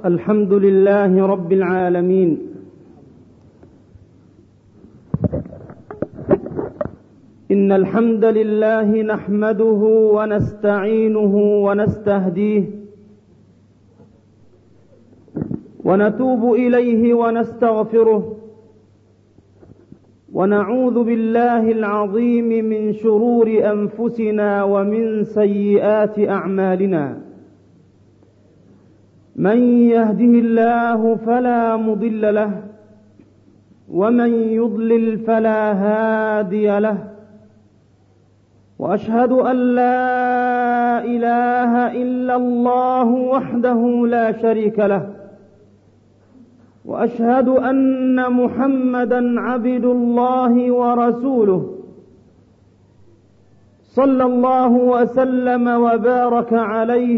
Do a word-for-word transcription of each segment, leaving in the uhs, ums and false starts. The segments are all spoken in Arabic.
الحمد لله رب العالمين، إن الحمد لله نحمده ونستعينه ونستهديه ونتوب إليه ونستغفره، ونعوذ بالله العظيم من شرور أنفسنا ومن سيئات أعمالنا. من يهده الله فلا مضل له، ومن يضلل فلا هادي له، وأشهد أن لا إله إلا الله وحده لا شريك له، وأشهد أن محمدًا عبد الله ورسوله، صلى الله وسلم وبارك عليه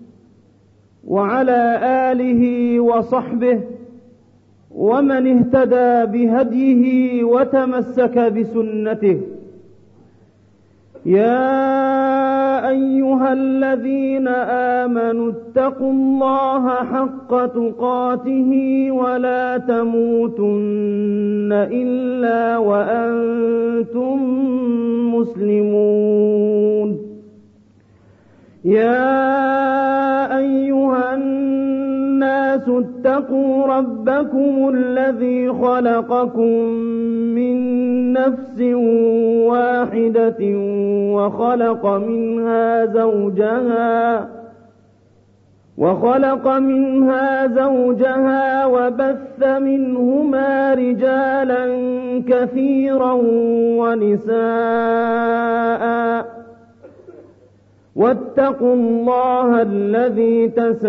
وعلى آله وصحبه ومن اهتدى بهديه وتمسك بسنته. يا أيها الذين آمنوا اتقوا الله حق تقاته ولا تموتن إلا وأنتم مسلمون. يا أيها الناس اتقوا ربكم الذي خلقكم من نفس واحدة وخلق منها زوجها وخلق منها زوجها وبث منهما رجالا كثيرا ونساء، واتقوا الله الذي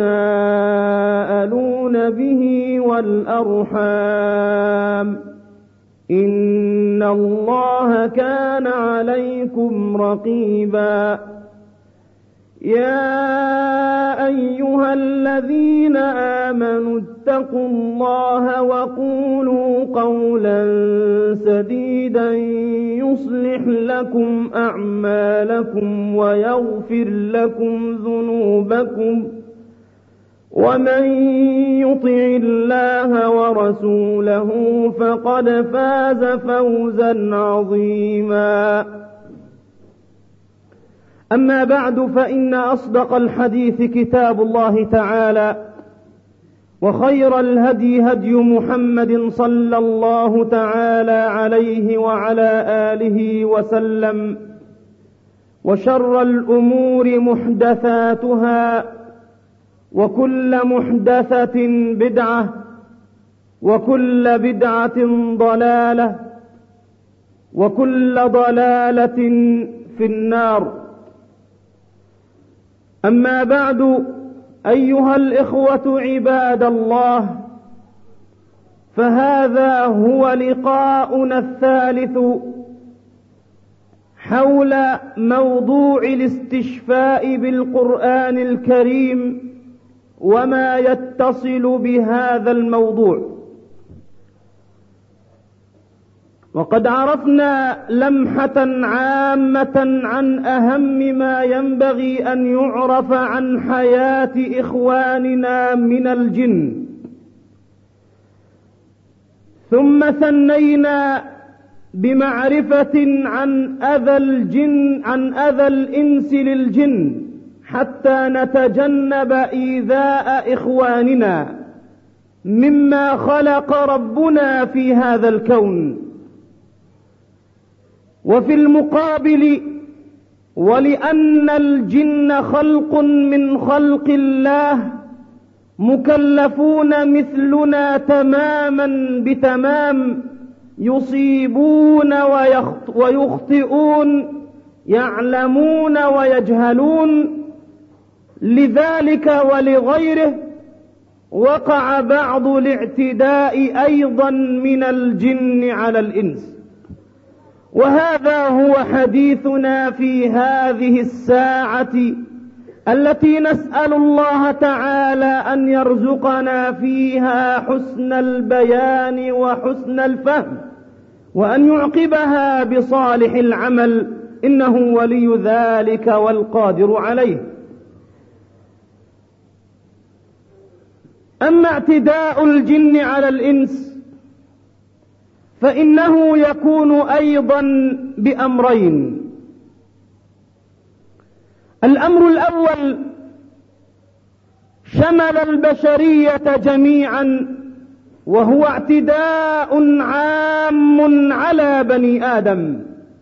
تساءلون به والأرحام، إن الله كان عليكم رقيبا. يا أيها الذين آمنوا اتقوا الله وقولوا قولا سديدا يصلح لكم أعمالكم ويغفر لكم ذنوبكم، ومن يطع الله ورسوله فقد فاز فوزا عظيما. أما بعد، فإن أصدق الحديث كتاب الله تعالى، وخير الهدي هدي محمد صلى الله تعالى عليه وعلى آله وسلم، وشر الأمور محدثاتها، وكل محدثة بدعة، وكل بدعة ضلالة، وكل ضلالة في النار. أما بعد، أيها الإخوة عباد الله، فهذا هو لقاؤنا الثالث حول موضوع الاستشفاء بالقرآن الكريم وما يتصل بهذا الموضوع. وقد عرفنا لمحة عامة عن أهم ما ينبغي أن يعرف عن حياة إخواننا من الجن، ثم ثنينا بمعرفة عن أذى الجن عن أذى الإنس للجن حتى نتجنب إيذاء إخواننا مما خلق ربنا في هذا الكون. وفي المقابل، ولأن الجن خلق من خلق الله مكلفون مثلنا تماما بتمام، يصيبون ويخطئون، يعلمون ويجهلون، لذلك ولغيره وقع بعض الاعتداء أيضا من الجن على الإنس. وهذا هو حديثنا في هذه الساعة التي نسأل الله تعالى أن يرزقنا فيها حسن البيان وحسن الفهم، وأن يعقبها بصالح العمل، إنه ولي ذلك والقادر عليه. أما اعتداء الجن على الإنس فإنه يكون أيضا بأمرين. الأمر الأول شمل البشرية جميعا، وهو اعتداء عام على بني آدم،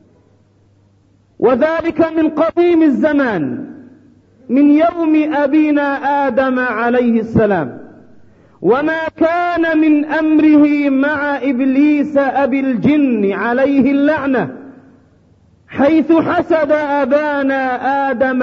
وذلك من قديم الزمان، من يوم أبينا آدم عليه السلام، وما كان من أمره مع إبليس أبي الجن عليه اللعنة، حيث حسد أبانا آدم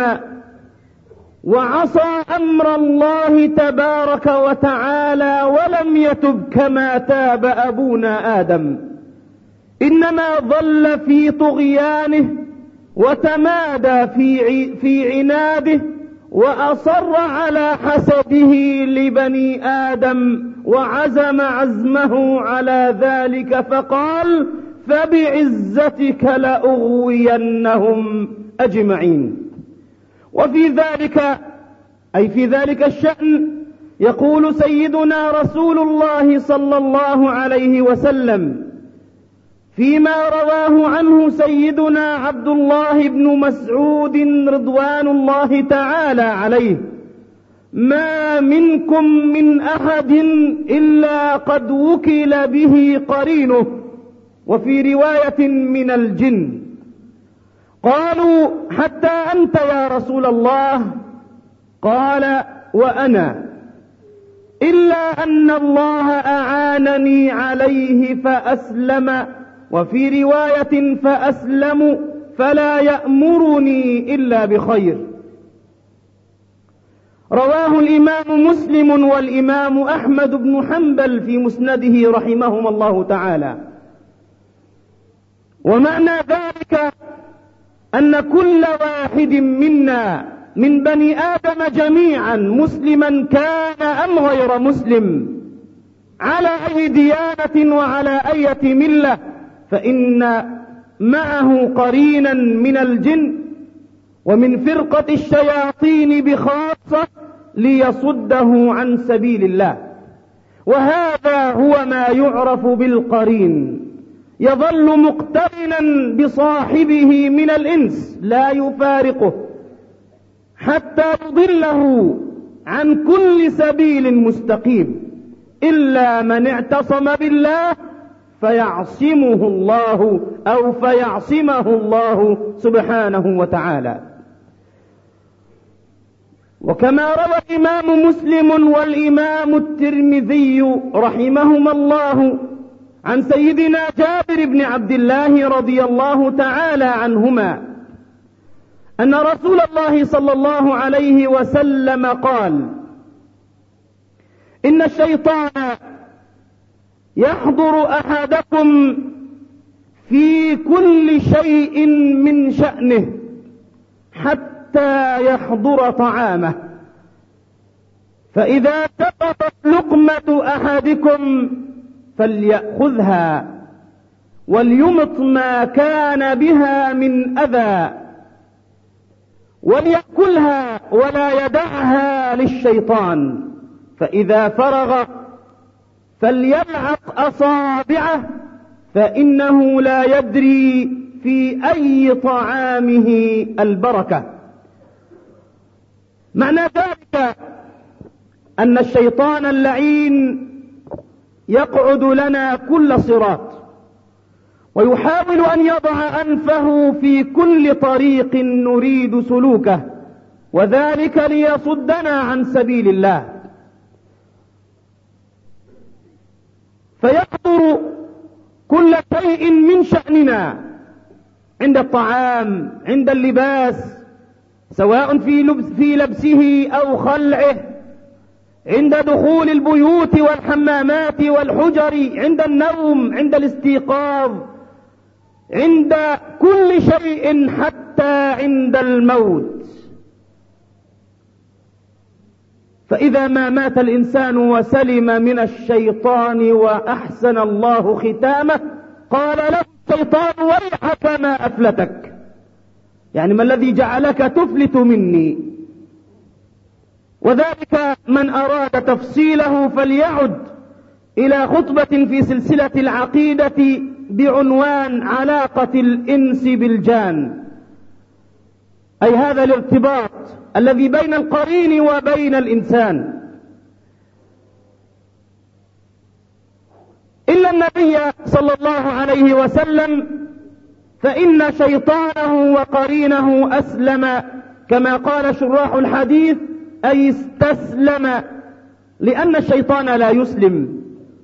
وعصى أمر الله تبارك وتعالى ولم يتب كما تاب أبونا آدم، إنما ظل في طغيانه وتمادى في في عناده، وأصر على حسده لبني آدم، وعزم عزمه على ذلك فقال: فبعزتك لأغوينهم أجمعين. وفي ذلك أي في ذلك الشأن يقول سيدنا رسول الله صلى الله عليه وسلم فيما رواه عنه سيدنا عبد الله بن مسعود رضوان الله تعالى عليه: ما منكم من أحد إلا قد وكل به قرينه، وفي رواية من الجن. قالوا: حتى أنت يا رسول الله؟ قال: وأنا، إلا أن الله أعانني عليه فأسلم، وفي رواية فأسلم، فلا يأمرني إلا بخير. رواه الإمام مسلم والإمام أحمد بن حنبل في مسنده رحمهما الله تعالى. ومعنى ذلك أن كل واحد منا من بني آدم جميعا، مسلما كان أم غير مسلم، على أي ديانة وعلى أي ملة، فإن معه قرينا من الجن ومن فرقة الشياطين بخاصة ليصده عن سبيل الله. وهذا هو ما يعرف بالقرين، يظل مقترنا بصاحبه من الإنس لا يفارقه حتى يضله عن كل سبيل مستقيم، إلا من اعتصم بالله فيعصمه الله أو فيعصمه الله سبحانه وتعالى. وكما روى الإمام مسلم والإمام الترمذي رحمهما الله عن سيدنا جابر بن عبد الله رضي الله تعالى عنهما أن رسول الله صلى الله عليه وسلم قال: إن الشيطان يحضر أحدكم في كل شيء من شأنه حتى يحضر طعامه، فإذا سقطت لقمة أحدكم فليأخذها وليمط ما كان بها من أذى وليأكلها ولا يدعها للشيطان، فإذا فرغ فليلعق أصابعه فإنه لا يدري في أي طعامه البركة. معنى ذلك أن الشيطان اللعين يقعد لنا كل صراط، ويحاول أن يضع أنفه في كل طريق نريد سلوكه، وذلك ليصدنا عن سبيل الله. فيحضر كل شيء من شأننا، عند الطعام، عند اللباس، سواء في لبس في لبسه أو خلعه، عند دخول البيوت والحمامات والحجر، عند النوم، عند الاستيقاظ، عند كل شيء، حتى عند الموت. فإذا ما مات الإنسان وسلم من الشيطان وأحسن الله ختامه، قال له الشيطان: ويحك ما أفلتك، يعني ما الذي جعلك تفلت مني؟ وذلك من أراد تفصيله فليعد إلى خطبة في سلسلة العقيدة بعنوان علاقة الإنس بالجان، أي هذا الارتباط الذي بين القرين وبين الإنسان. إلا النبي صلى الله عليه وسلم فإن شيطانه وقرينه أسلم، كما قال شراح الحديث، أي استسلم، لأن الشيطان لا يسلم.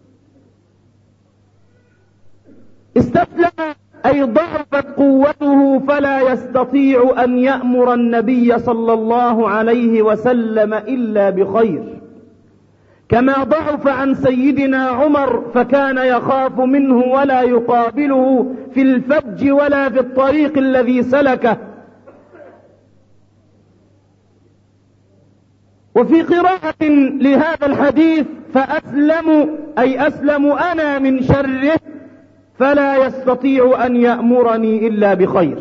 استسلم أي ضعفت قوته فلا يستطيع أن يأمر النبي صلى الله عليه وسلم إلا بخير، كما ضعف عن سيدنا عمر فكان يخاف منه ولا يقابله في الفج ولا في الطريق الذي سلكه. وفي قراءة لهذا الحديث فأسلم أي أسلم أنا من شره فلا يستطيع أن يأمرني إلا بخير.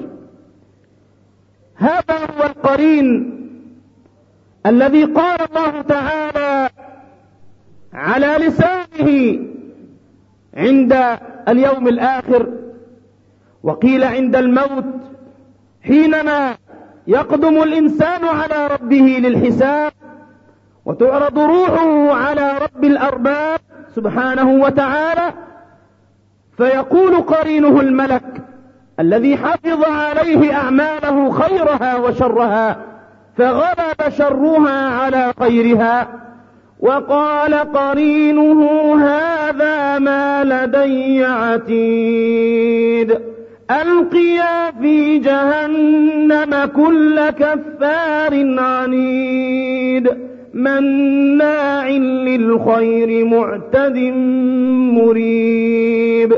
هذا هو القرين الذي قال الله تعالى على لسانه عند اليوم الآخر، وقيل عند الموت حينما يقدم الإنسان على ربه للحساب وتعرض روحه على رب الأرباب سبحانه وتعالى، فيقول قرينه الملك الذي حفظ عليه أعماله خيرها وشرها فغلب شرها على خيرها، وقال قرينه هذا ما لدي عتيد، ألقيا في جهنم كل كفار عنيد مناع للخير معتد مريب،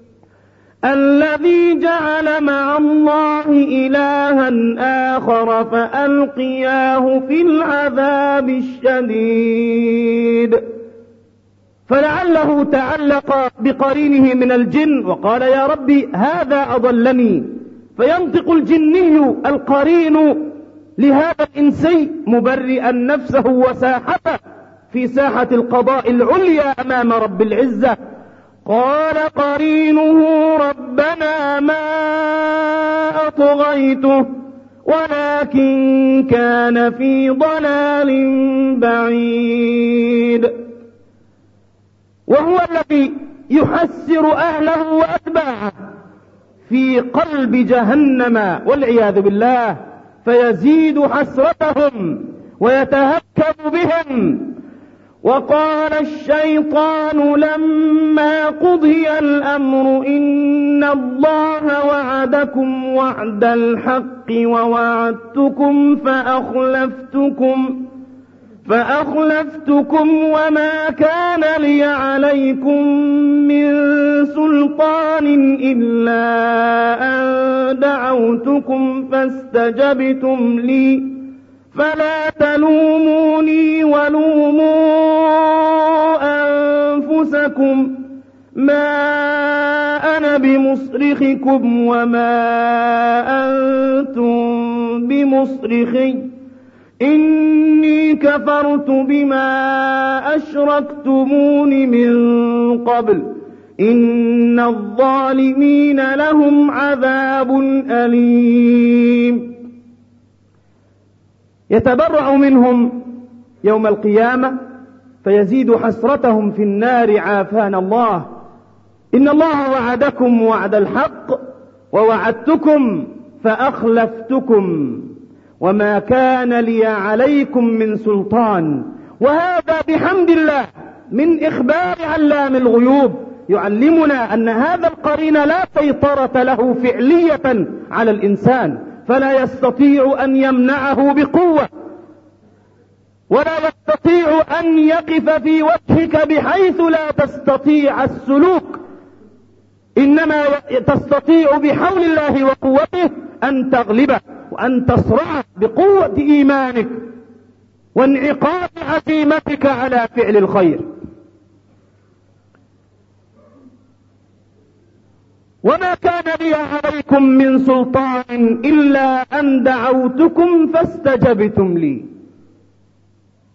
الذي جعل مع الله إلها آخر فألقياه في العذاب الشديد. فلعله تعلق بقرينه من الجن وقال يا ربي هذا أضلني، فينطق الجني القرين لهذا الإنسي مبرئا نفسه وساحته في ساحة القضاء العليا أمام رب العزة، قال قرينه ربنا ما أطغيته ولكن كان في ضلال بعيد. وهو الذي يحسر أهله وأتباعه في قلب جهنم والعياذ بالله، فيزيد حسرتهم ويتهكم بهم. وقال الشيطان لما قضي الأمر إن الله وعدكم وعد الحق ووعدتكم فأخلفتكم فأخلفتكم وما كان لي عليكم من سلطان إلا أن دعوتكم فاستجبتم لي فلا تلوموني ولوموا أنفسكم ما أنا بمصرخكم وما أنتم بمصرخي إني كفرت بما أشركتمون من قبل إن الظالمين لهم عذاب أليم. يتبرأ منهم يوم القيامة فيزيد حسرتهم في النار عافانا الله. إن الله وعدكم وعد الحق ووعدتكم فأخلفتكم وما كان لي عليكم من سلطان. وهذا بحمد الله من إخبار علام الغيوب يعلمنا أن هذا القرين لا سيطرة له فعلية على الإنسان، فلا يستطيع أن يمنعه بقوة ولا يستطيع أن يقف في وجهك بحيث لا تستطيع السلوك، إنما تستطيع بحول الله وقوته أن تغلبه وأن تصرعه بقوة إيمانك وانعقاد عزيمتك على فعل الخير. وما كان لي عليكم من سلطان إلا أن دعوتكم فاستجبتم لي.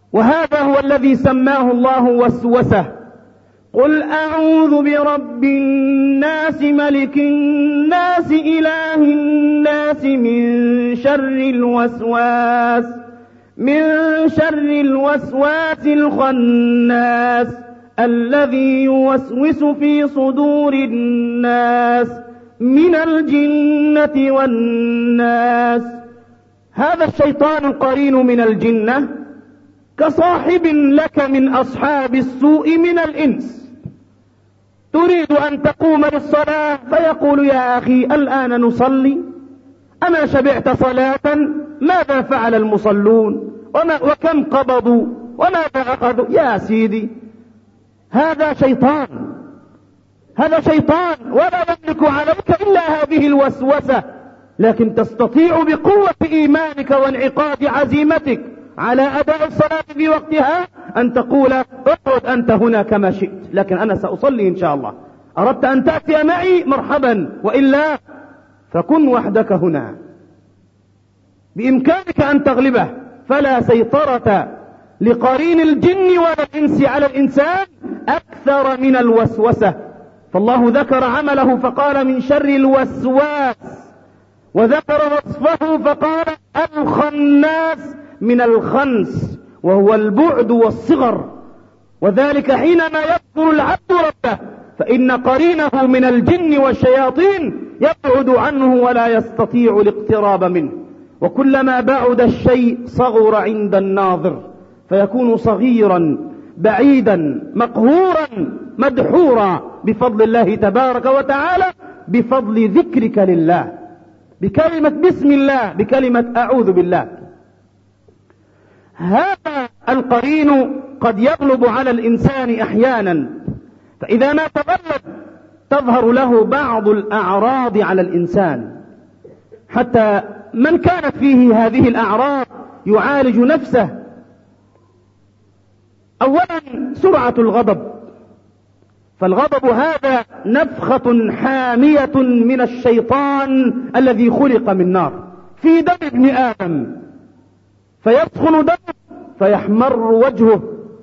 وهذا هو الذي سماه الله وسوسة. قل أعوذ برب الناس ملك الناس إله الناس من شر الوسواس من شر الوسواس الخناس الذي يوسوس في صدور الناس من الجنة والناس. هذا الشيطان قرين من الجنة كصاحب لك من أصحاب السوء من الإنس. تريد أن تقوم للصلاة فيقول يا أخي الآن نصلي؟ أما شبعت صلاة؟ ماذا فعل المصلون؟ وما وكم قبضوا؟ وماذا أخذوا؟ يا سيدي هذا شيطان، هذا شيطان ولا يملك عليك إلا هذه الوسوسة. لكن تستطيع بقوة إيمانك وانعقاد عزيمتك على أداء الصلاة في وقتها أن تقول اقعد أنت هنا كما شئت، لكن أنا سأصلي إن شاء الله. أردت أن تأتي معي مرحبا، وإلا فكن وحدك هنا. بإمكانك أن تغلبه. فلا سيطرة لقرين الجن ولا الإنس على الإنسان أكثر من الوسوسة. فالله ذكر عمله فقال من شر الوسواس، وذكر وصفه فقال الخناس من الخنس وهو البعد والصغر، وذلك حينما يذكر العبد ربه فإن قرينه من الجن والشياطين يبعد عنه ولا يستطيع الاقتراب منه. وكلما بعد الشيء صغر عند الناظر فيكون صغيرا بعيدا مقهورا مدحورا بفضل الله تبارك وتعالى، بفضل ذكرك لله، بكلمة بسم الله، بكلمة أعوذ بالله. هذا القرين قد يغلب على الإنسان أحيانا، فإذا ما تغلب تظهر له بعض الأعراض على الإنسان، حتى من كانت فيه هذه الأعراض يعالج نفسه. أولا سرعة الغضب، فالغضب هذا نفخة حامية من الشيطان الذي خلق من نار في دم ابن آدم، فيسخن دمه فيحمر وجهه.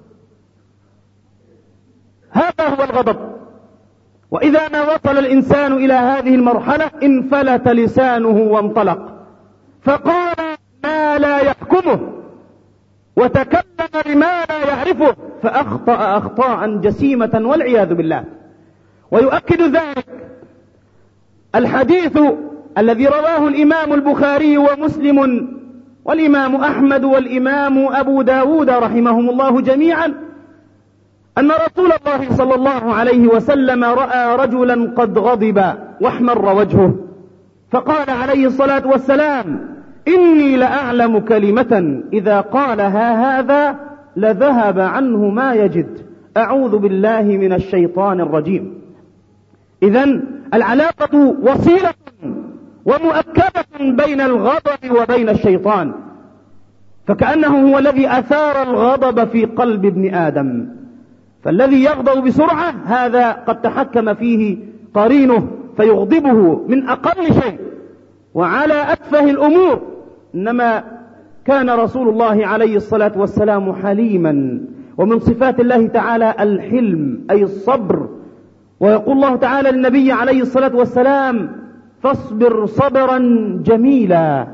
هذا هو الغضب. وإذا ما وصل الإنسان إلى هذه المرحلة انفلت لسانه وانطلق فقال ما لا يحكمه، وتكلم بما لا يعرفه، فأخطأ أخطاء جسيمة والعياذ بالله. ويؤكد ذلك الحديث الذي رواه الإمام البخاري ومسلم والإمام أحمد والإمام أبو داود رحمهم الله جميعا، أن رسول الله صلى الله عليه وسلم رأى رجلا قد غضب واحمر وجهه، فقال عليه الصلاة والسلام إني لأعلم كلمة إذا قالها هذا لذهب عنه ما يجد، أعوذ بالله من الشيطان الرجيم. إذن العلاقة وصيلة ومؤكدة بين الغضب وبين الشيطان، فكأنه هو الذي أثار الغضب في قلب ابن آدم. فالذي يغضب بسرعة هذا قد تحكم فيه قرينه فيغضبه من أقل شيء وعلى أتفه الأمور. إنما كان رسول الله عليه الصلاة والسلام حليما، ومن صفات الله تعالى الحلم أي الصبر. ويقول الله تعالى للنبي عليه الصلاة والسلام فاصبر صبرا جميلا.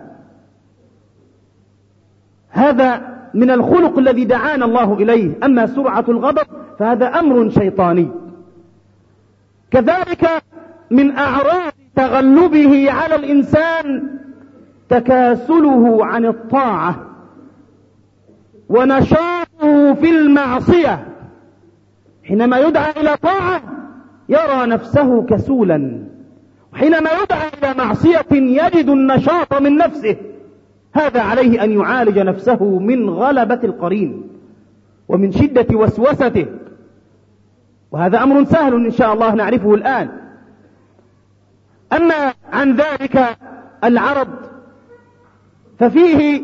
هذا من الخلق الذي دعانا الله إليه. أما سرعة الغضب فهذا أمر شيطاني. كذلك من أعراض تغلبه على الإنسان تكاسله عن الطاعة ونشاطه في المعصية. حينما يدعى إلى طاعة يرى نفسه كسولا، وحينما يدعى إلى معصية يجد النشاط من نفسه. هذا عليه أن يعالج نفسه من غلبة القرين ومن شدة وسوسته، وهذا أمر سهل إن شاء الله نعرفه الآن. أما عن ذلك العرض ففيه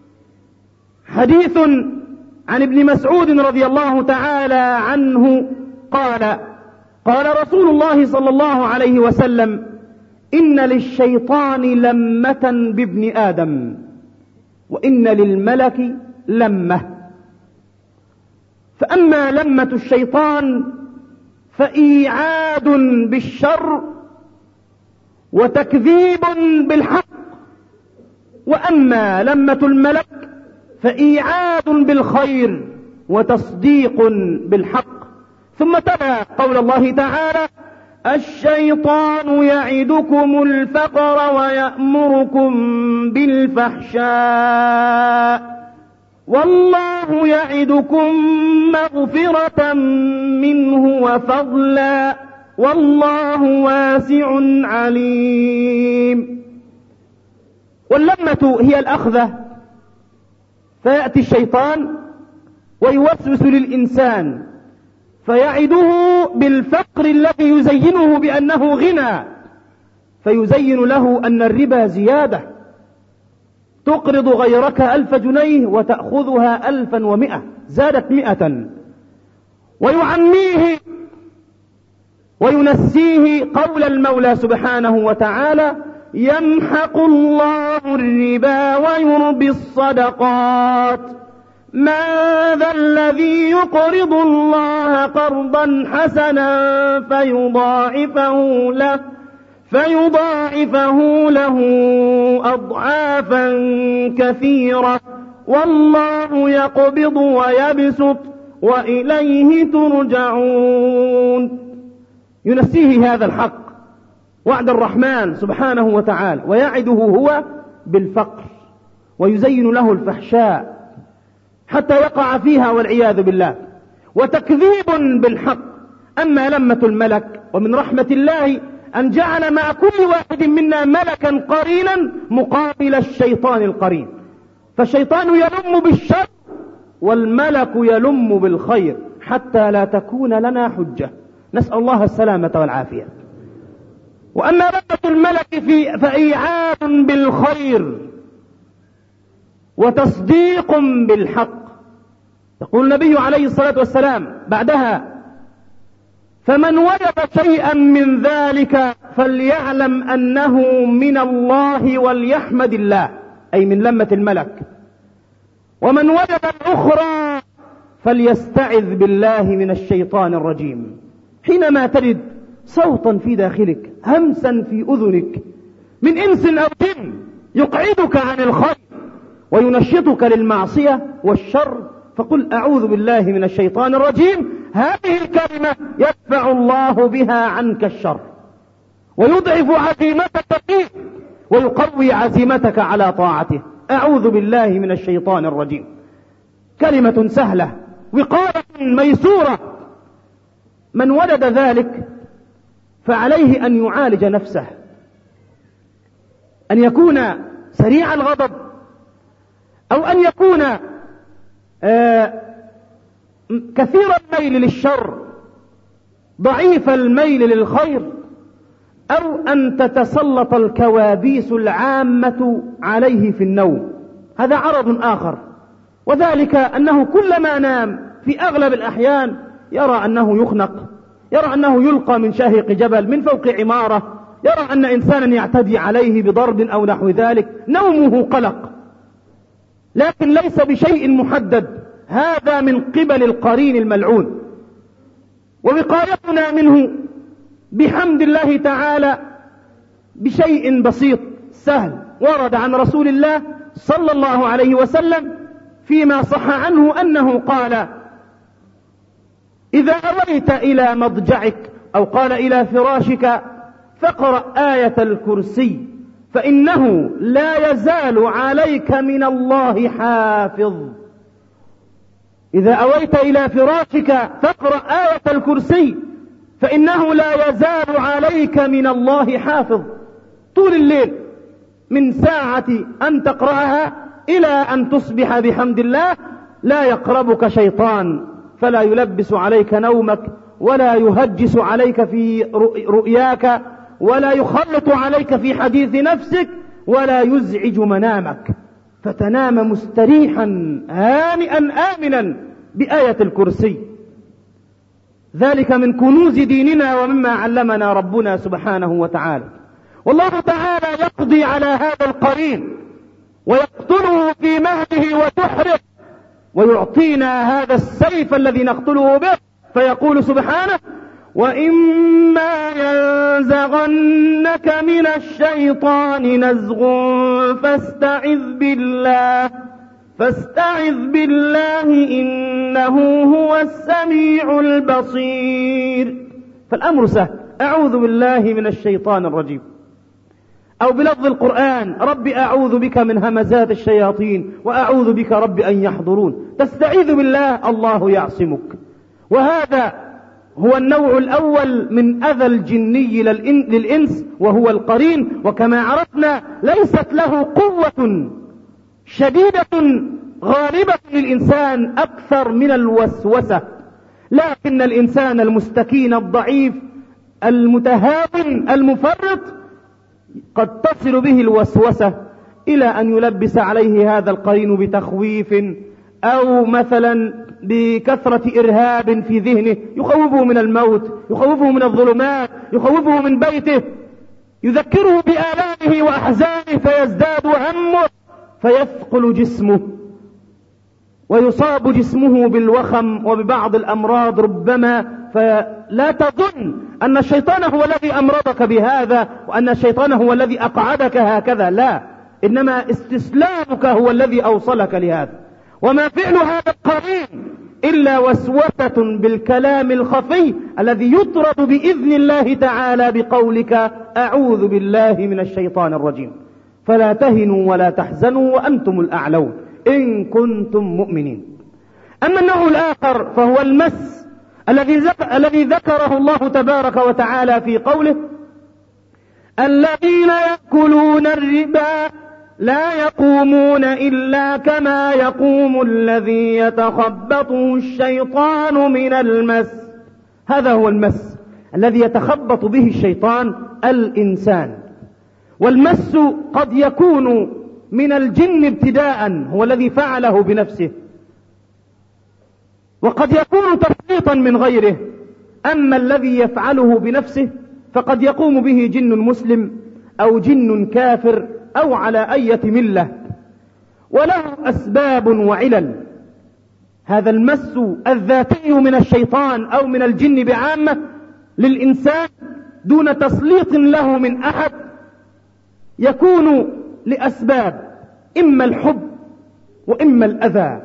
حديث عن ابن مسعود رضي الله تعالى عنه قال قال رسول الله صلى الله عليه وسلم إن للشيطان لمة بابن آدم وإن للملك لمة. فأما لمة الشيطان فإيعاد بالشر وتكذيب بالحق، وأما لمة الملك فإيعاد بالخير وتصديق بالحق. ثم تلا قول الله تعالى: الشيطان يعدكم الفقر ويأمركم بالفحشاء والله يعدكم مغفرة منه وفضلا والله واسع عليم. واللمة هي الأخذة، فيأتي الشيطان ويوسوس للإنسان فيعده بالفقر الذي يزينه بأنه غنى، فيزين له أن الربا زيادة، تقرض غيرك ألف جنيه وتأخذها ألفا ومئة، زادت مئة، ويعميه وينسيه قول المولى سبحانه وتعالى: يمحق الله الربا ويربي الصدقات من ذا الذي يقرض الله قرضا حسنا فيضاعفه له فيضاعفه له أضعافا كثيرة والله يقبض ويبسط وإليه ترجعون. ينسيه هذا الحق، وعد الرحمن سبحانه وتعالى، ويعده هو بالفقر ويزين له الفحشاء حتى يقع فيها والعياذ بالله، وتكذيب بالحق. أما لمة الملك، ومن رحمة الله أن جعل مع كل واحد منا ملكا قرينا مقابل الشيطان القرين، فالشيطان يلم بالشر والملك يلم بالخير حتى لا تكون لنا حجة، نسأل الله السلامة والعافية. وأما لمة الملك في فإيعاد بالخير وتصديق بالحق. يقول النبي عليه الصلاة والسلام بعدها: فمن وجد شيئا من ذلك فليعلم أنه من الله وليحمد الله، أي من لمة الملك. ومن وجد الأخرى فليستعذ بالله من الشيطان الرجيم. حينما تجد صوتا في داخلك، همسا في أذنك من إنس أو جن يقعدك عن الخير وينشطك للمعصية والشر، فقل: أعوذ بالله من الشيطان الرجيم. هذه الكلمة يدفع الله بها عنك الشر ويضعف عزيمتك فيه ويقوي عزيمتك على طاعته. أعوذ بالله من الشيطان الرجيم، كلمة سهلة، وقاية ميسورة. من وجد ذلك فعليه أن يعالج نفسه، أن يكون سريع الغضب، أو أن يكون آه كثير الميل للشر ضعيف الميل للخير، أو أن تتسلط الكوابيس العامة عليه في النوم. هذا عرض آخر، وذلك أنه كلما نام في أغلب الأحيان يرى أنه يخنق، يرى أنه يلقى من شاهق جبل، من فوق عمارة، يرى أن إنسانا يعتدي عليه بضرب أو نحو ذلك. نومه قلق، لكن ليس بشيء محدد، هذا من قبل القرين الملعون. ووقايتنا منه بحمد الله تعالى بشيء بسيط سهل ورد عن رسول الله صلى الله عليه وسلم فيما صح عنه أنه قال: إذا أويت إلى مضجعك، أو قال إلى فراشك، فاقرأ آية الكرسي فإنه لا يزال عليك من الله حافظ. إذا أويت إلى فراشك فاقرأ آية الكرسي فإنه لا يزال عليك من الله حافظ. طول الليل من ساعة أن تقرأها إلى أن تصبح بحمد الله لا يقربك شيطان، فلا يلبس عليك نومك، ولا يهجس عليك في رؤياك، ولا يخلط عليك في حديث نفسك، ولا يزعج منامك، فتنام مستريحا هانئا آمنا بآية الكرسي. ذلك من كنوز ديننا ومما علمنا ربنا سبحانه وتعالى. والله تعالى يقضي على هذا القرين ويقتله في مهده وتحرق، ويعطينا هذا السيف الذي نقتله به، فيقول سبحانه: وإما ينزغنك من الشيطان نزغ فاستعذ بالله فاستعذ بالله إنه هو السميع البصير. فالأمر سهل، أعوذ بالله من الشيطان الرجيم، أو بلفظ القرآن: رب أعوذ بك من همزات الشياطين وأعوذ بك رب أن يحضرون. تستعيذ بالله، الله يعصمك. وهذا هو النوع الأول من أذى الجني للإنس، وهو القرين. وكما عرفنا ليست له قوة شديدة غالبة للإنسان أكثر من الوسوسة، لكن الإنسان المستكين الضعيف المتهاون المفرط قد تصل به الوسوسة إلى أن يلبس عليه هذا القرين بتخويف، أو مثلا بكثرة إرهاب في ذهنه، يخوفه من الموت، يخوفه من الظلمات، يخوفه من بيته، يذكره بآلامه وأحزانه فيزداد همه فيثقل جسمه، ويصاب جسمه بالوخم وببعض الأمراض ربما. فلا تظن أن الشيطان هو الذي أمرضك بهذا، وأن الشيطان هو الذي أقعدك هكذا، لا، إنما استسلامك هو الذي أوصلك لهذا. وما فعل هذا القرين إلا وسوسة بالكلام الخفي الذي يطرد بإذن الله تعالى بقولك: أعوذ بالله من الشيطان الرجيم. فلا تهنوا ولا تحزنوا وأنتم الأعلون إن كنتم مؤمنين. أما النوع الآخر فهو المس الذي الذي ذكره الله تبارك وتعالى في قوله: الذين يأكلون الربا لا يقومون إلا كما يقوم الذي يتخبطه الشيطان من المس. هذا هو المس الذي يتخبط به الشيطان الإنسان. والمس قد يكون من الجن ابتداء، هو الذي فعله بنفسه، وقد يكون تسليطا من غيره. أما الذي يفعله بنفسه فقد يقوم به جن مسلم أو جن كافر أو على أية ملة، وله أسباب وعلل. هذا المس الذاتي من الشيطان أو من الجن بعامة للإنسان دون تسليط له من أحد يكون لأسباب، إما الحب وإما الأذى.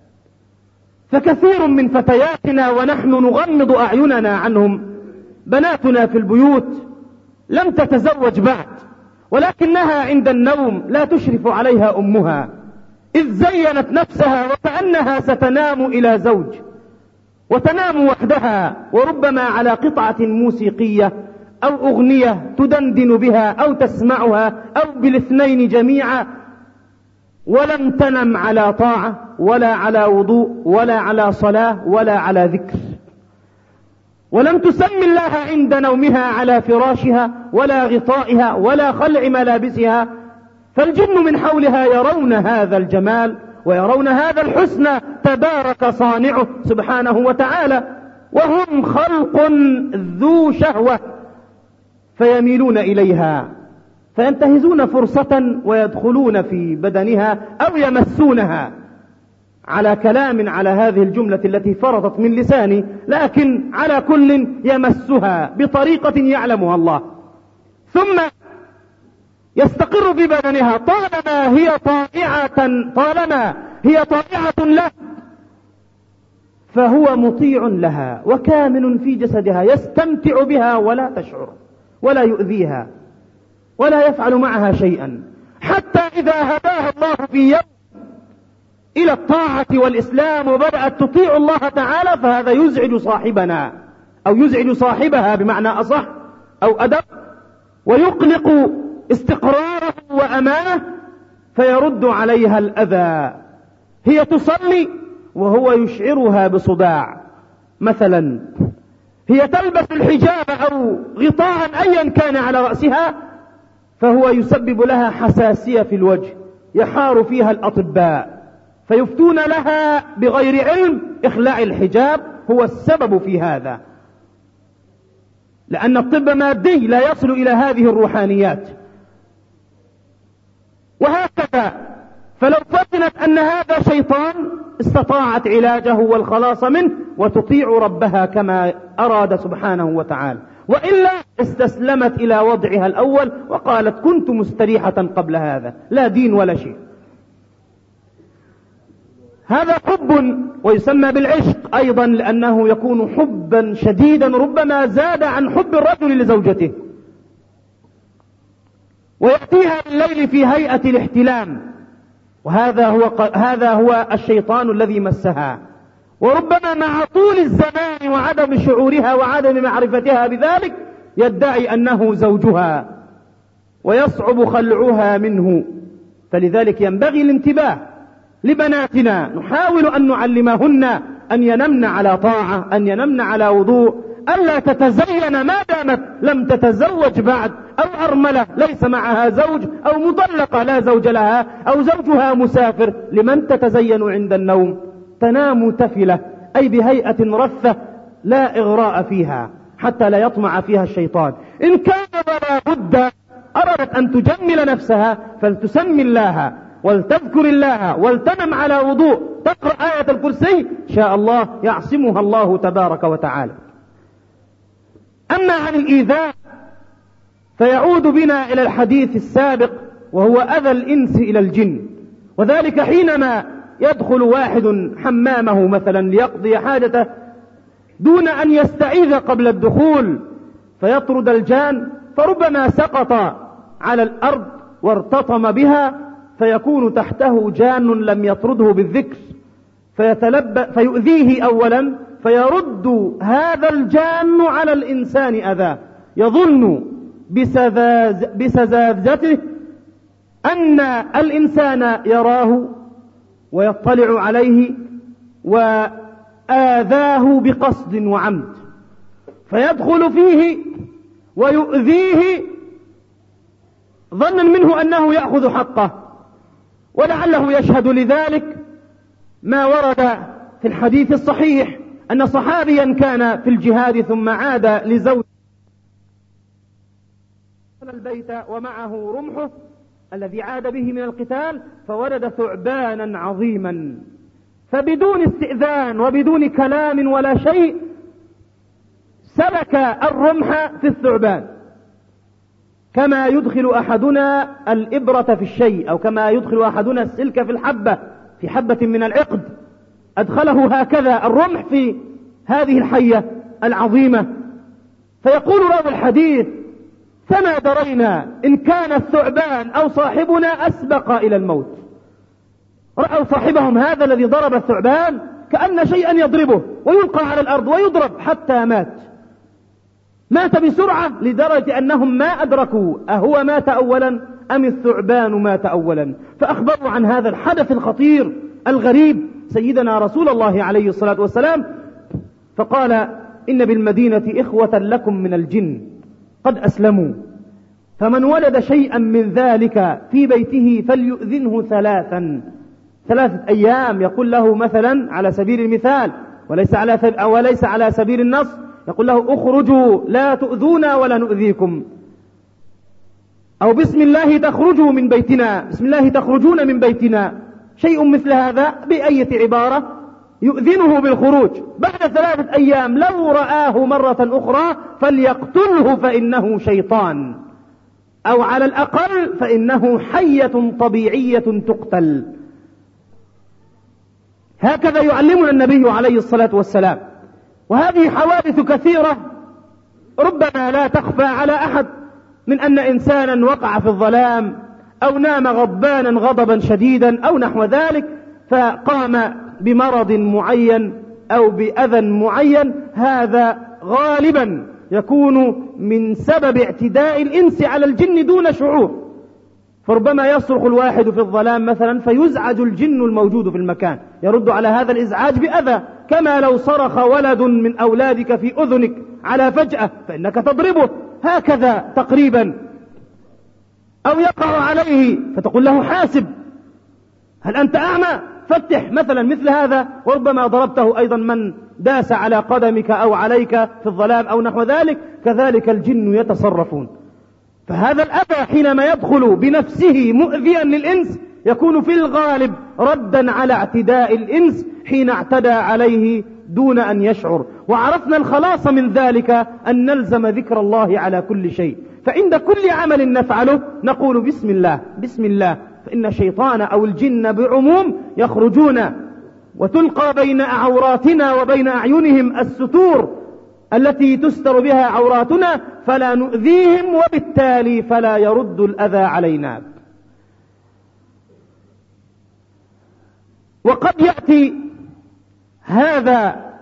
فكثير من فتياتنا ونحن نغمض أعيننا عنهم، بناتنا في البيوت لم تتزوج بعد، ولكنها عند النوم لا تشرف عليها أمها، إذ زينت نفسها وكأنها ستنام إلى زوج، وتنام وحدها، وربما على قطعة موسيقية أو أغنية تدندن بها أو تسمعها أو بالاثنين جميعا، ولم تنم على طاعة ولا على وضوء ولا على صلاة ولا على ذكر، ولم تسمي الله عند نومها على فراشها ولا غطائها ولا خلع ملابسها. فالجن من حولها يرون هذا الجمال ويرون هذا الحسن تبارك صانعه سبحانه وتعالى، وهم خلق ذو شهوة، فيميلون إليها فينتهزون فرصة ويدخلون في بدنها أو يمسونها، على كلام على هذه الجملة التي فرطت من لساني، لكن على كل يمسها بطريقة يعلمها الله، ثم يستقر في بدنها طالما هي طائعة طالما هي طائعة له، فهو مطيع لها وكامن في جسدها، يستمتع بها ولا تشعر ولا يؤذيها ولا يفعل معها شيئا، حتى إذا هداها الله في يوم إلى الطاعة والإسلام وبدأت تطيع الله تعالى، فهذا يزعج صاحبنا أو يزعج صاحبها بمعنى أصح أو أدق، ويقلق استقراره وأمانه، فيرد عليها الأذى. هي تصلي وهو يشعرها بصداع مثلا، هي تلبس الحجاب أو غطاء أيا كان على رأسها، فهو يسبب لها حساسية في الوجه، يحار فيها الأطباء فيفتون لها بغير علم إخلاع الحجاب هو السبب في هذا، لأن الطب مادي لا يصل إلى هذه الروحانيات. وهكذا، فلو فتنت أن هذا شيطان استطاعت علاجه والخلاص منه وتطيع ربها كما أراد سبحانه وتعالى، وإلا استسلمت إلى وضعها الأول وقالت كنت مستريحة قبل هذا، لا دين ولا شيء. هذا حب ويسمى بالعشق أيضا، لأنه يكون حبا شديدا ربما زاد عن حب الرجل لزوجته، ويأتيها الليل في هيئة الاحتلام، وهذا هو هذا هو الشيطان الذي مسها. وربما مع طول الزمان وعدم شعورها وعدم معرفتها بذلك يدعي أنه زوجها ويصعب خلعها منه. فلذلك ينبغي الانتباه لبناتنا، نحاول أن نعلمهن أن ينمن على طاعة، أن ينمن على وضوء، ألا تتزين ما دامت لم تتزوج بعد، أو أرملة ليس معها زوج، أو مطلقة لا زوج لها، أو زوجها مسافر. لمن تتزين عند النوم؟ تنام تفلة، أي بهيئة رثة لا إغراء فيها حتى لا يطمع فيها الشيطان. إن كان ولا بد أردت أن تجمل نفسها فلتسمي الله ولتذكر الله ولتنم على وضوء، تقرأ آية الكرسي، شاء الله يعصمها الله تبارك وتعالى. أما عن الإيذاء فيعود بنا إلى الحديث السابق، وهو أذى الإنس إلى الجن، وذلك حينما يدخل واحد حمامه مثلا ليقضي حاجته دون أن يستعيذ قبل الدخول فيطرد الجان، فربما سقط على الأرض وارتطم بها، فيكون تحته جان لم يطرده بالذكر فيتلب فيؤذيه أولا، فيرد هذا الجان على الإنسان أذاه، يظن بسذاذ بسذاذته أن الإنسان يراه ويطلع عليه وآذاه بقصد وعمد، فيدخل فيه ويؤذيه ظنا منه أنه يأخذ حقه، ولعله يشهد لذلك ما ورد في الحديث الصحيح أن صحابيا كان في الجهاد ثم عاد لزوجه البيت ومعه رمحه الذي عاد به من القتال، فولد ثعبانا عظيما، فبدون استئذان وبدون كلام ولا شيء سلك الرمح في الثعبان، كما يدخل أحدنا الإبرة في الشيء، أو كما يدخل أحدنا السلك في الحبة في حبة من العقد، أدخله هكذا الرمح في هذه الحية العظيمة. فيقول راوي الحديث فما درينا إن كان الثعبان أو صاحبنا أسبق إلى الموت. رأوا صاحبهم هذا الذي ضرب الثعبان كأن شيئا يضربه ويلقى على الأرض ويضرب حتى مات، مات بسرعة لدرجة أنهم ما أدركوا أهو مات أولا أم الثعبان مات أولا. فأخبروا عن هذا الحدث الخطير الغريب سيدنا رسول الله عليه الصلاة والسلام، فقال إن بالمدينة إخوة لكم من الجن قد أسلموا، فمن ولد شيئا من ذلك في بيته فليؤذنه ثلاثا ثلاثة أيام. يقول له مثلا على سبيل المثال وليس على وليس على سبيل النص، يقول له اخرجوا لا تؤذونا ولا نؤذيكم، أو بسم الله تخرجوا من بيتنا، بسم الله تخرجون من بيتنا، شيء مثل هذا بأية عبارة يؤذنه بالخروج. بعد ثلاثة أيام لو رآه مرة أخرى فليقتله فإنه شيطان، أو على الأقل فإنه حية طبيعية تقتل. هكذا يعلمنا النبي عليه الصلاة والسلام. وهذه حوادث كثيرة ربما لا تخفى على أحد، من أن إنسانا وقع في الظلام أو نام غضبانا غضبا شديدا أو نحو ذلك، فقام بمرض معين أو بأذى معين، هذا غالبا يكون من سبب اعتداء الإنس على الجن دون شعور. فربما يصرخ الواحد في الظلام مثلا فيزعج الجن الموجود في المكان، يرد على هذا الإزعاج بأذى، كما لو صرخ ولد من أولادك في أذنك على فجأة فإنك تضربه، هكذا تقريبا. أو يقع عليه فتقول له حاسب، هل أنت أعمى؟ فتح مثلا مثل هذا. وربما ضربته أيضا من داس على قدمك أو عليك في الظلام أو نحو ذلك، كذلك الجن يتصرفون. فهذا الأذى حينما يدخل بنفسه مؤذيا للإنس يكون في الغالب ردا على اعتداء الإنس حين اعتدى عليه دون أن يشعر. وعرفنا الخلاص من ذلك أن نلزم ذكر الله على كل شيء، فعند كل عمل نفعله نقول بسم الله بسم الله، فإن الشيطان أو الجن بعموم يخرجون وتلقى بين عوراتنا وبين أعينهم الستور التي تستر بها عوراتنا فلا نؤذيهم، وبالتالي فلا يرد الأذى علينا. وقد يأتي هذا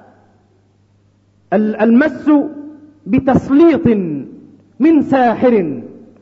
المس بتسليط من ساحر،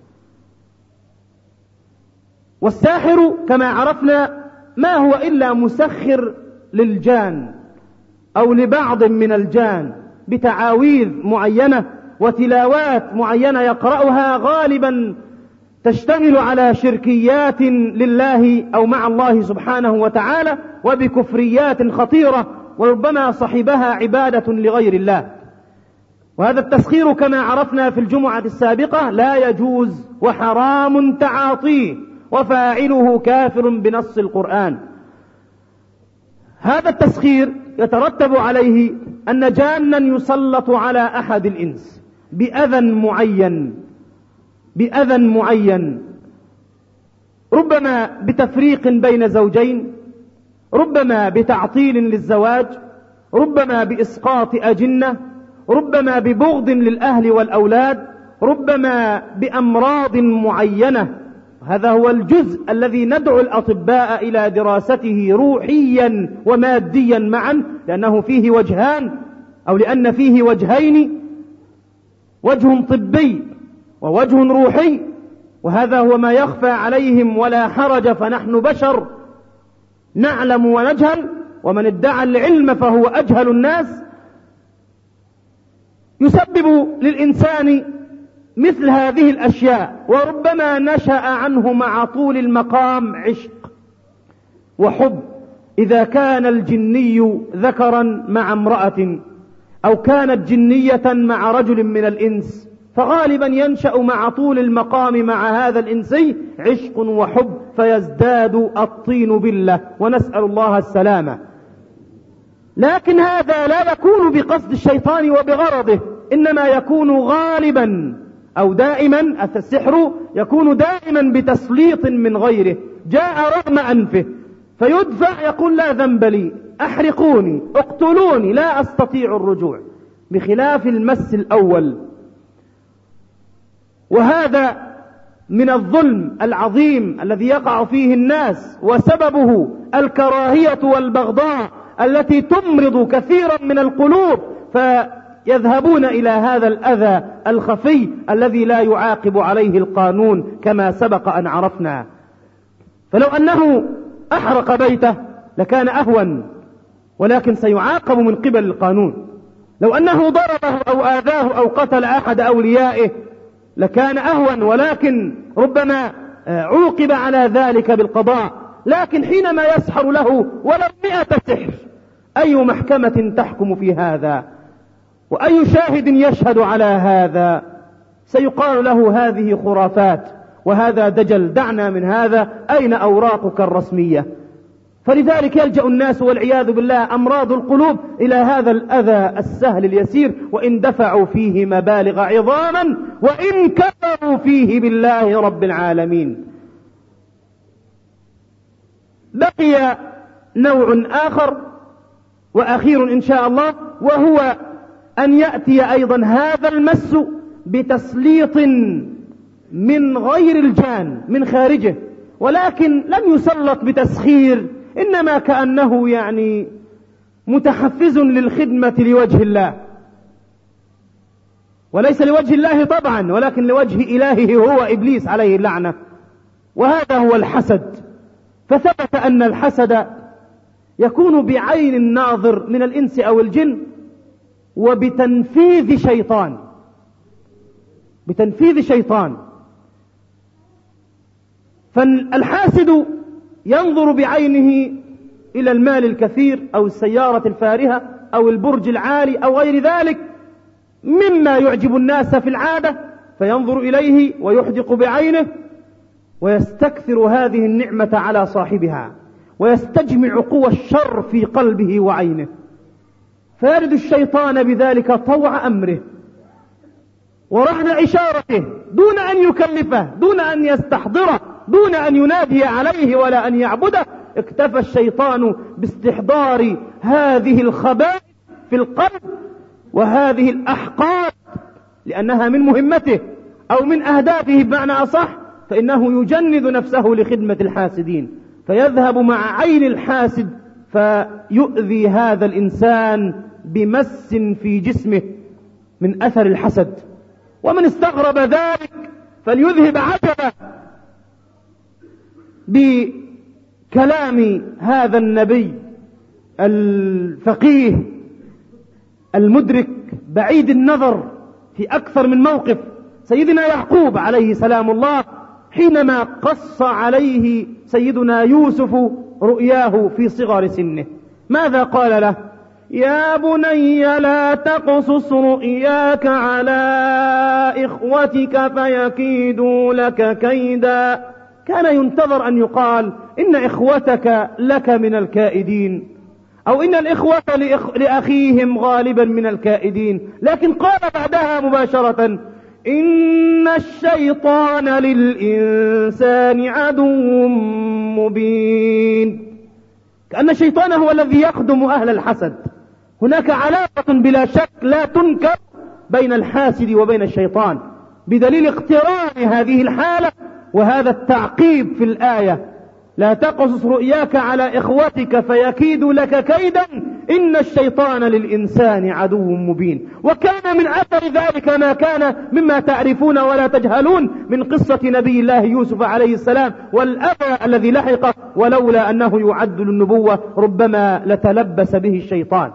والساحر كما عرفنا ما هو إلا مسخر للجان أو لبعض من الجان بتعاويذ معينة وتلاوات معينة يقرأها، غالبا تشتمل على شركيات لله أو مع الله سبحانه وتعالى وبكفريات خطيرة، وربما صحبها عبادة لغير الله. وهذا التسخير كما عرفنا في الجمعة السابقة لا يجوز وحرام تعاطيه، وفاعله كافر بنص القرآن. هذا التسخير يترتب عليه أن جانا يسلط على أحد الإنس بأذى معين بأذى معين ربما بتفريق بين زوجين، ربما بتعطيل للزواج، ربما بإسقاط أجنة، ربما ببغض للأهل والأولاد، ربما بأمراض معينة. هذا هو الجزء الذي ندعو الأطباء إلى دراسته روحيا وماديا معا، لأنه فيه وجهان أو لأن فيه وجهين، وجه طبي ووجه روحي، وهذا هو ما يخفى عليهم ولا حرج، فنحن بشر نعلم ونجهل، ومن ادعى العلم فهو أجهل الناس. يسبب للإنسان مثل هذه الأشياء، وربما نشأ عنه مع طول المقام عشق وحب. إذا كان الجني ذكرا مع امرأة أو كانت جنية مع رجل من الإنس، فغالبا ينشأ مع طول المقام مع هذا الإنسي عشق وحب، فيزداد الطين بالله، ونسأل الله السلامة. لكن هذا لا يكون بقصد الشيطان وبغرضه، إنما يكون غالبا أو دائما، السحر يكون دائما بتسليط من غيره، جاء رغم أنفه فيدفع، يقول لا ذنب لي، أحرقوني، اقتلوني، لا أستطيع الرجوع، بخلاف المس الأول. وهذا من الظلم العظيم الذي يقع فيه الناس، وسببه الكراهية والبغضاء التي تمرض كثيرا من القلوب، فيذهبون إلى هذا الأذى الخفي الذي لا يعاقب عليه القانون كما سبق أن عرفنا. فلو أنه أحرق بيته لكان أهون، ولكن سيعاقب من قبل القانون. لو أنه ضربه أو آذاه أو قتل أحد أوليائه لكان أهون، ولكن ربما عوقب على ذلك بالقضاء. لكن حينما يسحر له ولو مئة سحر، أي محكمة تحكم في هذا؟ وأي شاهد يشهد على هذا؟ سيقال له هذه خرافات وهذا دجل، دعنا من هذا، أين أوراقك الرسمية؟ فلذلك يلجأ الناس والعياذ بالله أمراض القلوب إلى هذا الأذى السهل اليسير، وإن دفعوا فيه مبالغ عظاما، وإن كفروا فيه بالله رب العالمين. بقي نوع آخر وأخير إن شاء الله، وهو أن يأتي أيضا هذا المس بتسليط من غير الجان من خارجه، ولكن لم يسلط بتسخير، إنما كأنه يعني متحفز للخدمة لوجه الله، وليس لوجه الله طبعا، ولكن لوجه إلهه هو إبليس عليه اللعنة. وهذا هو الحسد. فثبت أن الحسد يكون بعين الناظر من الإنس أو الجن، وبتنفيذ شيطان بتنفيذ شيطان. فالحاسد ينظر بعينه إلى المال الكثير أو السيارة الفارهة أو البرج العالي أو غير ذلك مما يعجب الناس في العادة، فينظر إليه ويحدق بعينه، ويستكثر هذه النعمة على صاحبها، ويستجمع قوى الشر في قلبه وعينه، فيرد الشيطان بذلك طوع أمره ورهن إشارته دون أن يكلفه، دون أن يستحضره، دون أن ينادي عليه ولا أن يعبده. اكتفى الشيطان باستحضار هذه الخبائث في القلب وهذه الأحقاد، لأنها من مهمته أو من أهدافه بمعنى أصح، فإنه يجند نفسه لخدمة الحاسدين، فيذهب مع عين الحاسد فيؤذي هذا الإنسان بمس في جسمه من أثر الحسد. ومن استغرب ذلك فليذهب عجبه بكلام هذا النبي الفقيه المدرك بعيد النظر في أكثر من موقف، سيدنا يعقوب عليه سلام الله، حينما قص عليه سيدنا يوسف رؤياه في صغر سنه. ماذا قال له؟ يا بني لا تقصص رؤياك على إخوتك فيكيدوا لك كيدا. كان ينتظر أن يقال إن إخوتك لك من الكائدين، أو إن الإخوة لأخيهم غالبا من الكائدين، لكن قال بعدها مباشرة إن الشيطان للإنسان عدو مبين، كأن الشيطان هو الذي يخدم أهل الحسد. هناك علاقة بلا شك لا تنكر بين الحاسد وبين الشيطان، بدليل اقتران هذه الحالة وهذا التعقيب في الآية: لا تقصص رؤياك على إخوتك فيكيدوا لك كيدا إن الشيطان للإنسان عدو مبين. وكان من أثر ذلك ما كان مما تعرفون ولا تجهلون من قصة نبي الله يوسف عليه السلام والأذى الذي لحقه، ولولا أنه يعد للنبوة ربما لتلبس به الشيطان.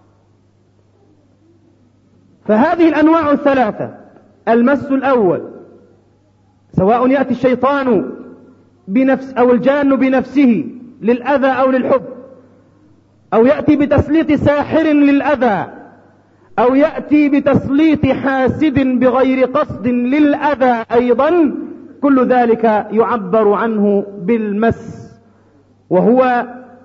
فهذه الأنواع الثلاثة: المس الأول سواء يأتي الشيطان بنفس أو الجان بنفسه للأذى أو للحب، أو يأتي بتسليط ساحر للأذى، أو يأتي بتسليط حاسد بغير قصد للأذى أيضا، كل ذلك يعبر عنه بالمس، وهو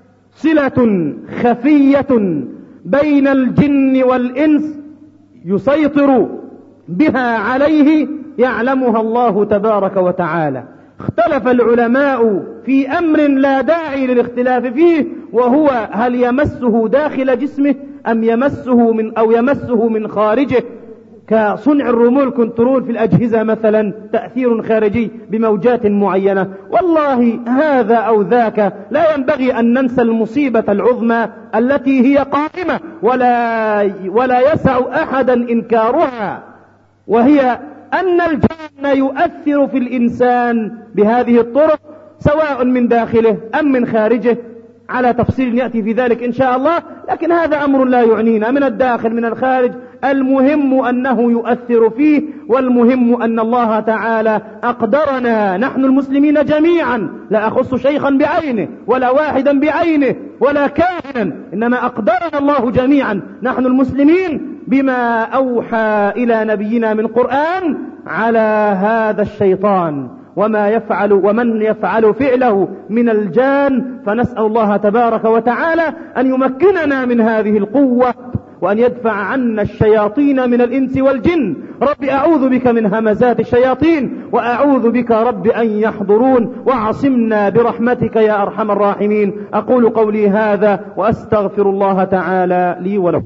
صلة خفية بين الجن والإنس يسيطر بها عليه يعلمها الله تبارك وتعالى. اختلف العلماء في أمر لا داعي للاختلاف فيه، وهو هل يمسه داخل جسمه أم يمسه من أو يمسه من خارجه، كصنع الريموت كنترول في الأجهزة مثلا، تأثير خارجي بموجات معينة. والله هذا أو ذاك لا ينبغي أن ننسى المصيبة العظمى التي هي قائمة ولا ولا يسع أحدا إنكارها، وهي أن الجن يؤثر في الإنسان بهذه الطرق سواء من داخله أم من خارجه، على تفصيل يأتي في ذلك إن شاء الله، لكن هذا أمر لا يعنينا، من الداخل من الخارج، المهم أنه يؤثر فيه، والمهم أن الله تعالى أقدرنا نحن المسلمين جميعا، لا أخص شيخا بعينه ولا واحدا بعينه ولا كاهنا، إنما أقدرنا الله جميعا نحن المسلمين بما أوحى إلى نبينا من قرآن على هذا الشيطان وما يفعل ومن يفعل فعله من الجان. فنسأل الله تبارك وتعالى أن يمكننا من هذه القوة، وأن يدفع عنا الشياطين من الإنس والجن. رب أعوذ بك من همزات الشياطين، وأعوذ بك رب أن يحضرون، وعصمنا برحمتك يا أرحم الراحمين. أقول قولي هذا وأستغفر الله تعالى لي ولكم.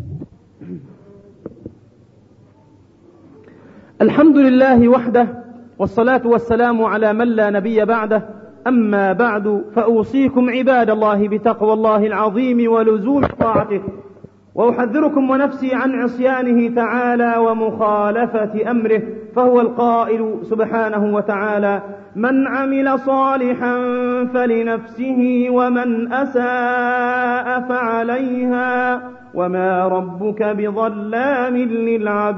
الحمد لله وحده، والصلاة والسلام على من لا نبي بعده. أما بعد، فأوصيكم عباد الله بتقوى الله العظيم ولزوم طاعته، وأحذركم ونفسي عن عصيانه تعالى ومخالفة أمره، فهو القائل سبحانه وتعالى: من عمل صالحا فلنفسه ومن أساء فعليها وما ربك بظلام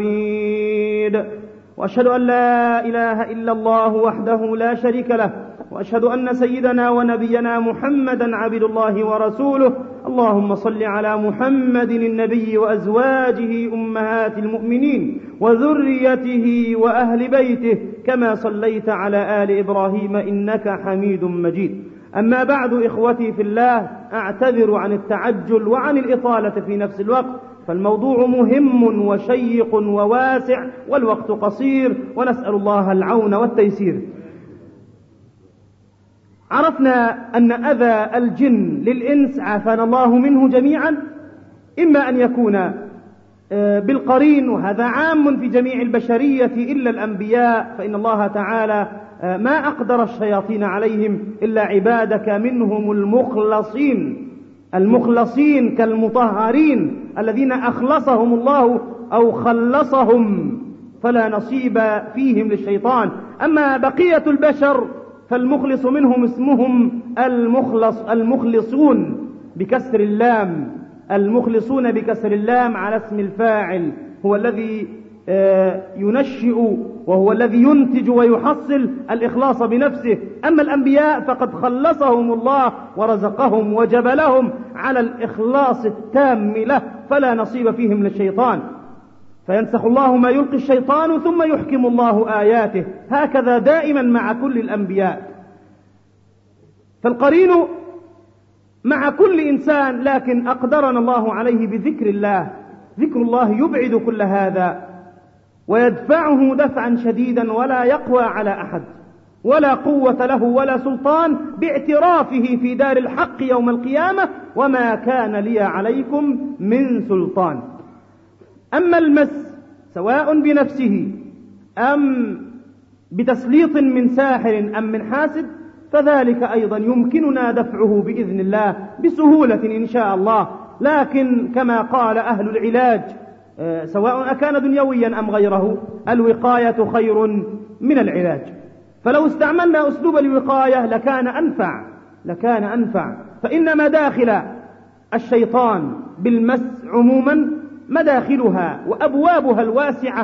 للعبيد. وأشهد أن لا إله إلا الله وحده لا شريك له، وأشهد أن سيدنا ونبينا محمدا عبد الله ورسوله. اللهم صل على محمد النبي وأزواجه أمهات المؤمنين وذريته وأهل بيته كما صليت على آل إبراهيم إنك حميد مجيد. أما بعد، إخوتي في الله، أعتذر عن التعجل وعن الإطالة في نفس الوقت، فالموضوع مهم وشيق وواسع والوقت قصير، ونسأل الله العون والتيسير. عرفنا أن أذى الجن للإنس عافانا الله منه جميعا إما أن يكون بالقرين، وهذا عام في جميع البشرية إلا الأنبياء، فإن الله تعالى ما أقدر الشياطين عليهم إلا عبادك منهم المخلصين المخلصين كالمطهرين الذين أخلصهم الله أو خلصهم، فلا نصيب فيهم للشيطان. أما بقية البشر فالمخلص منهم اسمهم المخلص المخلصون بكسر اللام، المخلصون بكسر اللام على اسم الفاعل، هو الذي ينشئ وهو الذي ينتج ويحصل الإخلاص بنفسه. أما الأنبياء فقد خلصهم الله ورزقهم وجبلهم على الإخلاص التام له، فلا نصيب فيهم للشيطان. فينسخ الله ما يلقي الشيطان ثم يحكم الله آياته، هكذا دائما مع كل الأنبياء. فالقرين مع كل إنسان، لكن أقدرنا الله عليه بذكر الله. ذكر الله يبعد كل هذا ويدفعه دفعا شديدا، ولا يقوى على أحد ولا قوة له ولا سلطان باعترافه في دار الحق يوم القيامة: وما كان لي عليكم من سلطان. أما المس سواء بنفسه أم بتسليط من ساحر أم من حاسد، فذلك أيضا يمكننا دفعه بإذن الله بسهولة إن شاء الله. لكن كما قال أهل العلاج، سواء أكان دنيويا أم غيره، الوقاية خير من العلاج. فلو استعملنا أسلوب الوقاية لكان أنفع لكان أنفع فإن مداخل الشيطان بالمس عموما مداخلها وأبوابها الواسعة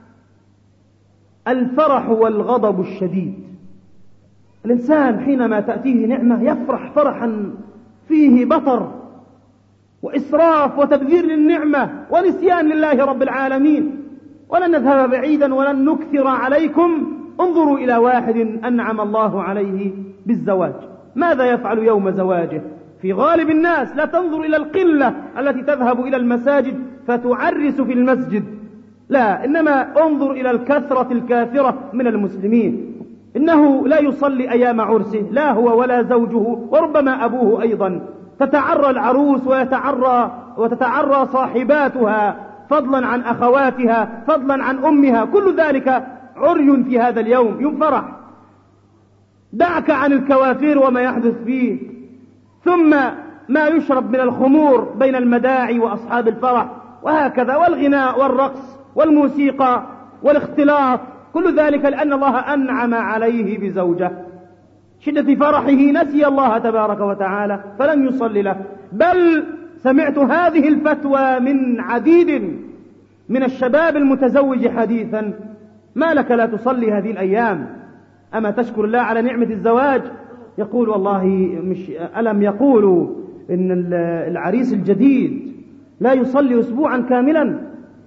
الفرح والغضب الشديد. الإنسان حينما تأتيه نعمة يفرح فرحا فيه بطر وإسراف وتبذير للنعمة ونسيان لله رب العالمين. ولن نذهب بعيدا ولن نكثر عليكم، انظروا إلى واحد أنعم الله عليه بالزواج، ماذا يفعل يوم زواجه؟ في غالب الناس لا تنظر إلى القلة التي تذهب إلى المساجد فتعرس في المسجد، لا، إنما انظر إلى الكثرة الكاثرة من المسلمين. إنه لا يصلي أيام عرسه، لا هو ولا زوجه وربما أبوه أيضا. تتعرى العروس ويتعرى وتتعرى صاحباتها، فضلا عن أخواتها، فضلا عن أمها، كل ذلك عري في هذا اليوم، يوم فرح. دعك عن الكوافير وما يحدث فيه، ثم ما يشرب من الخمور بين المداعي وأصحاب الفرح، وهكذا، والغناء والرقص والموسيقى والاختلاط، كل ذلك لأن الله أنعم عليه بزوجة. شدة فرحه نسي الله تبارك وتعالى فلم يصلي له. بل سمعت هذه الفتوى من عديد من الشباب المتزوج حديثا: ما لك لا تصلي هذه الأيام؟ أما تشكر الله على نعمة الزواج؟ يقول: والله مش ألم يقولوا إن العريس الجديد لا يصلي أسبوعا كاملا؟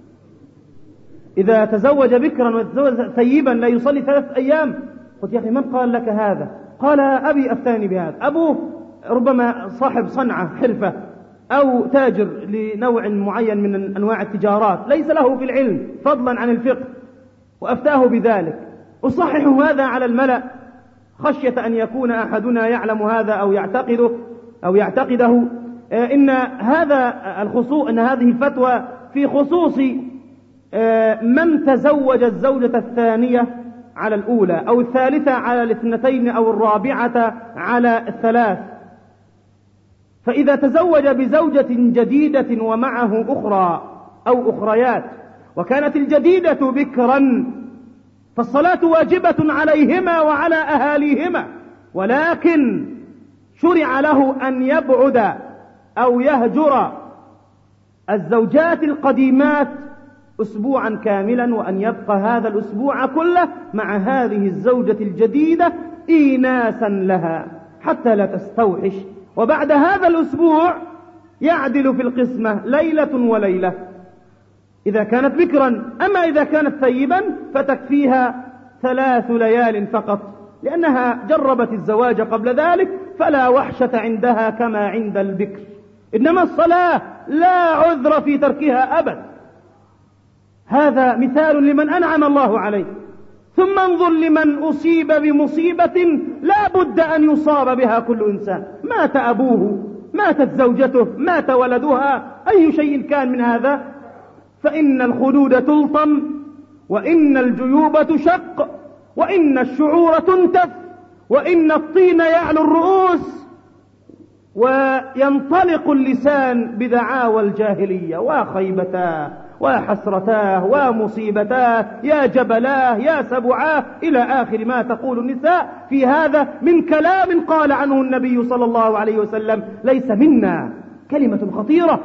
إذا تزوج بكرا وتزوج ثيبا لا يصلي ثلاث أيام. قلت: يا أخي من قال لك هذا؟ قال: أبي أفتاني بهذا. أبوه ربما صاحب صنعة حرفة أو تاجر لنوع معين من أنواع التجارات، ليس له في العلم فضلا عن الفقه، وأفتاه بذلك. أصحح هذا على الملأ خشية أن يكون أحدنا يعلم هذا أو يعتقده أو يعتقده إن هذا الخصوص إن هذه الفتوى في خصوص من تزوج الزوجة الثانية على الأولى، أو الثالثة على الاثنتين، أو الرابعة على الثلاث. فإذا تزوج بزوجة جديدة ومعه أخرى أو أخريات، وكانت الجديدة بكرا، فالصلاة واجبة عليهما وعلى أهاليهما، ولكن شرع له أن يبعد أو يهجر الزوجات القديمات أسبوعا كاملا، وأن يبقى هذا الأسبوع كله مع هذه الزوجة الجديدة إيناسا لها حتى لا تستوحش. وبعد هذا الأسبوع يعدل في القسمة ليلة وليلة إذا كانت بكرا. أما إذا كانت ثيبا فتكفيها ثلاث ليال فقط، لأنها جربت الزواج قبل ذلك فلا وحشة عندها كما عند البكر. إنما الصلاة لا عذر في تركها أبدا. هذا مثال لمن أنعم الله عليه. ثم انظر لمن أصيب بمصيبة لا بد أن يصاب بها كل إنسان. مات أبوه، ماتت زوجته، مات ولدها، أي شيء كان من هذا، فإن الخدود تلطم، وإن الجيوب تشق، وإن الشعور تنتف، وإن الطين يعلو الرؤوس، وينطلق اللسان بدعاوى الجاهلية وخيبتاه وحسرتاه ومصيبتاه، يا جبلاه يا سبعاه، إلى آخر ما تقول النساء في هذا من كلام قال عنه النبي صلى الله عليه وسلم: ليس منا. كلمة خطيرة،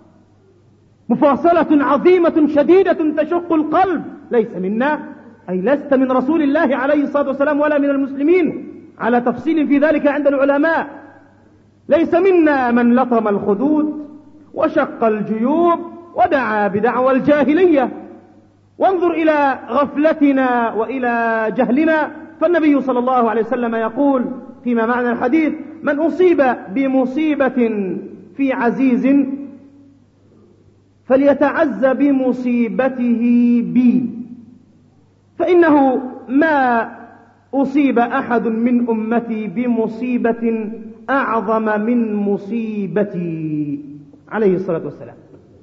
مفاصلة عظيمة شديدة تشق القلب. ليس منا أي لست من رسول الله عليه الصلاة والسلام ولا من المسلمين، على تفصيل في ذلك عند العلماء. ليس منا من لطم الخدود وشق الجيوب ودعا بدعوى الجاهلية. وانظر إلى غفلتنا وإلى جهلنا، فالنبي صلى الله عليه وسلم يقول فيما معنى الحديث: من أصيب بمصيبة في عزيز فليتعز بمصيبته بي، فإنه ما أصيب أحد من أمتي بمصيبة أعظم من مصيبتي، عليه الصلاة والسلام.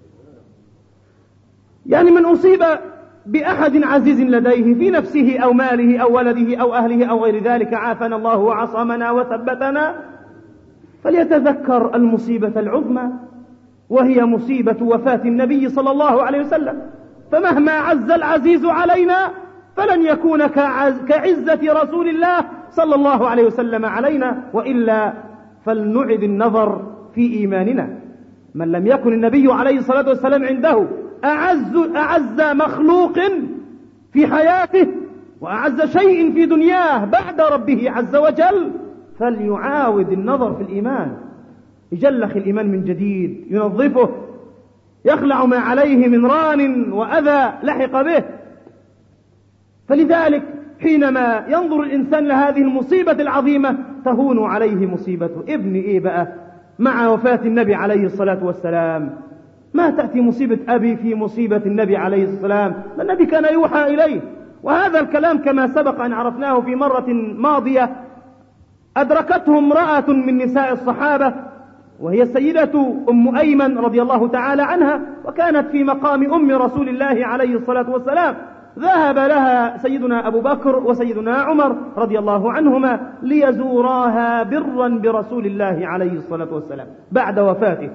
يعني من أصيب بأحد عزيز لديه في نفسه أو ماله أو ولده أو أهله أو غير ذلك، عافنا الله وعصمنا وثبتنا، فليتذكر المصيبة العظمى، وهي مصيبة وفاة النبي صلى الله عليه وسلم. فمهما عز العزيز علينا فلن يكون كعز كعزة رسول الله صلى الله عليه وسلم علينا، وإلا فلنعد النظر في إيماننا. من لم يكن النبي عليه الصلاة والسلام عنده أعز, أعز مخلوق في حياته وأعز شيء في دنياه بعد ربه عز وجل، فليعاود النظر في الإيمان، يجلخ الإيمان من جديد، ينظفه، يخلع ما عليه من ران وأذى لحق به. فلذلك حينما ينظر الإنسان لهذه المصيبة العظيمة تهون عليه مصيبته. ابني إيه بقى مع وفاة النبي عليه الصلاة والسلام؟ ما تأتي مصيبة أبي في مصيبة النبي عليه السلام؟ النبي كان يوحى إليه. وهذا الكلام كما سبق أن عرفناه في مرة ماضية أدركته امرأة من نساء الصحابة، وهي السيدة أم أيمن رضي الله تعالى عنها، وكانت في مقام أم رسول الله عليه الصلاة والسلام. ذهب لها سيدنا أبو بكر وسيدنا عمر رضي الله عنهما ليزوراها برا برسول الله عليه الصلاة والسلام بعد وفاته.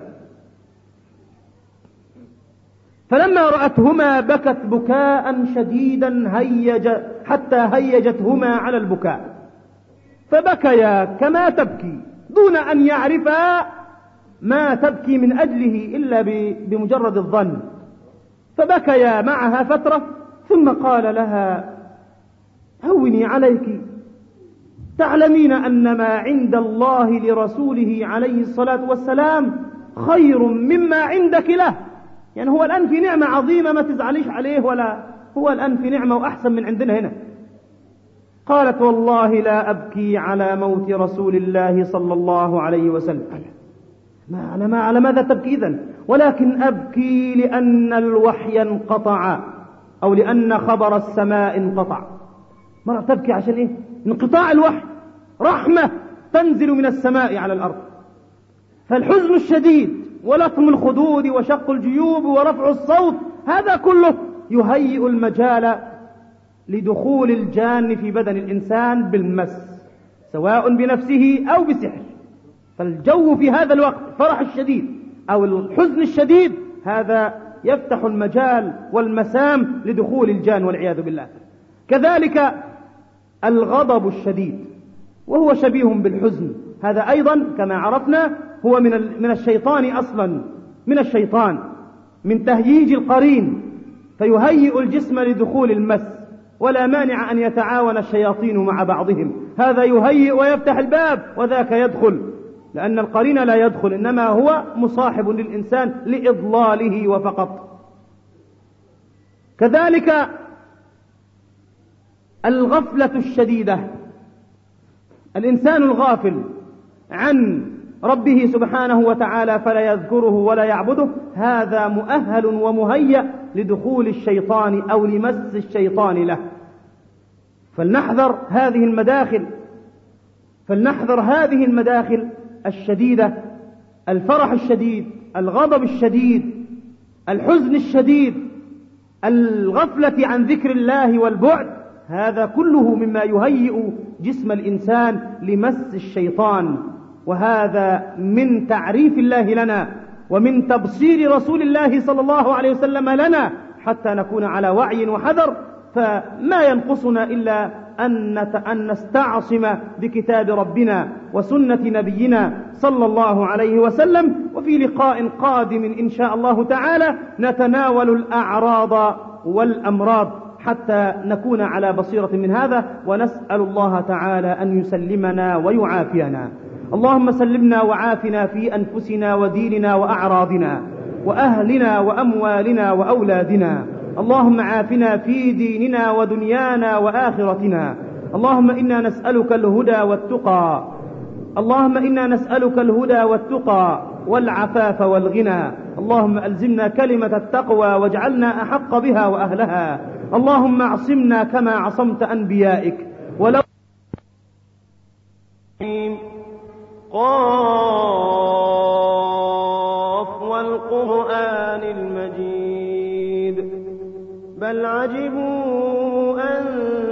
فلما رأتهما بكت بكاء شديدا هيج حتى هيجتهما على البكاء، فبكيا كما تبكي دون أن يعرفا ما تبكي من أجله إلا بمجرد الظن. فبكيا معها فترة ثم قال لها: هوني عليك، تعلمين أن ما عند الله لرسوله عليه الصلاة والسلام خير مما عندك له. يعني هو الآن في نعمة عظيمة ما تزعليش عليه، ولا هو الآن في نعمة وأحسن من عندنا هنا. قالت: والله لا أبكي على موت رسول الله صلى الله عليه وسلم. ما على, ما على ماذا تبكي إذن؟ ولكن أبكي لأن الوحي انقطع، أو لأن خبر السماء انقطع. مرة تبكي عشان إيه؟ انقطاع الوحي، رحمة تنزل من السماء على الأرض. فالحزن الشديد ولطم الخدود وشق الجيوب ورفع الصوت، هذا كله يهيئ المجال لدخول الجان في بدن الإنسان بالمس، سواء بنفسه أو بسحر. فالجو في هذا الوقت فرح الشديد أو الحزن الشديد، هذا يفتح المجال والمسام لدخول الجان والعياذ بالله. كذلك الغضب الشديد وهو شبيه بالحزن، هذا أيضا كما عرفنا هو من من الشيطان أصلا، من الشيطان، من تهييج القرين، فيهيئ الجسم لدخول المس ولا مانع أن يتعاون الشياطين مع بعضهم، هذا يهيئ ويفتح الباب وذاك يدخل، لأن القرين لا يدخل، إنما هو مصاحب للإنسان لإضلاله وفقط. كذلك الغفلة الشديدة، الإنسان الغافل عن ربه سبحانه وتعالى فلا يذكره ولا يعبده، هذا مؤهل ومهيأ لدخول الشيطان أو لمس الشيطان له. فلنحذر هذه المداخل، فلنحذر هذه المداخل الشديدة، الفرح الشديد، الغضب الشديد، الحزن الشديد، الغفلة عن ذكر الله والبعد، هذا كله مما يهيئ جسم الإنسان لمس الشيطان. وهذا من تعريف الله لنا ومن تبصير رسول الله صلى الله عليه وسلم لنا حتى نكون على وعي وحذر. فما ينقصنا إلا أن نستعصم بكتاب ربنا وسنة نبينا صلى الله عليه وسلم. وفي لقاء قادم إن شاء الله تعالى نتناول الأعراض والأمراض حتى نكون على بصيرة من هذا، ونسأل الله تعالى أن يسلمنا ويعافينا. اللهم سلمنا وعافنا في أنفسنا وديننا وأعراضنا وأهلنا وأموالنا وأولادنا. اللهم عافنا في ديننا ودنيانا وآخرتنا. اللهم إنا نسألك الهدى والتقى اللهم إنا نسألك الهدى والتقى والعفاف والغنى. اللهم ألزمنا كلمة التقوى واجعلنا أحق بها وأهلها. اللهم اعصمنا كما عصمت أنبيائك. ولو قاف والقرآن المجيد بل عجبوا أن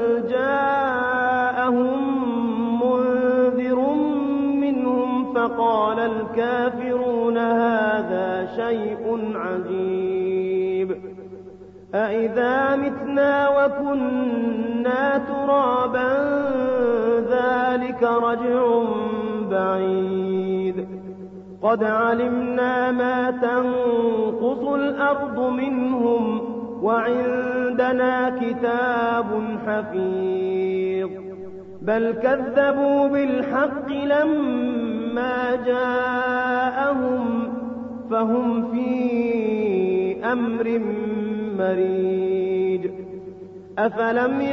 جاءهم منذر منهم فقال الكافرون هذا شيء عجيب أإذا متنا وكنا ترابا ذلك رجع بعيد قد علمنا ما تنقص الأرض منهم وعندنا كتاب حفيظ بل كذبوا بالحق لما جاءهم فهم في أمر مريج أفلم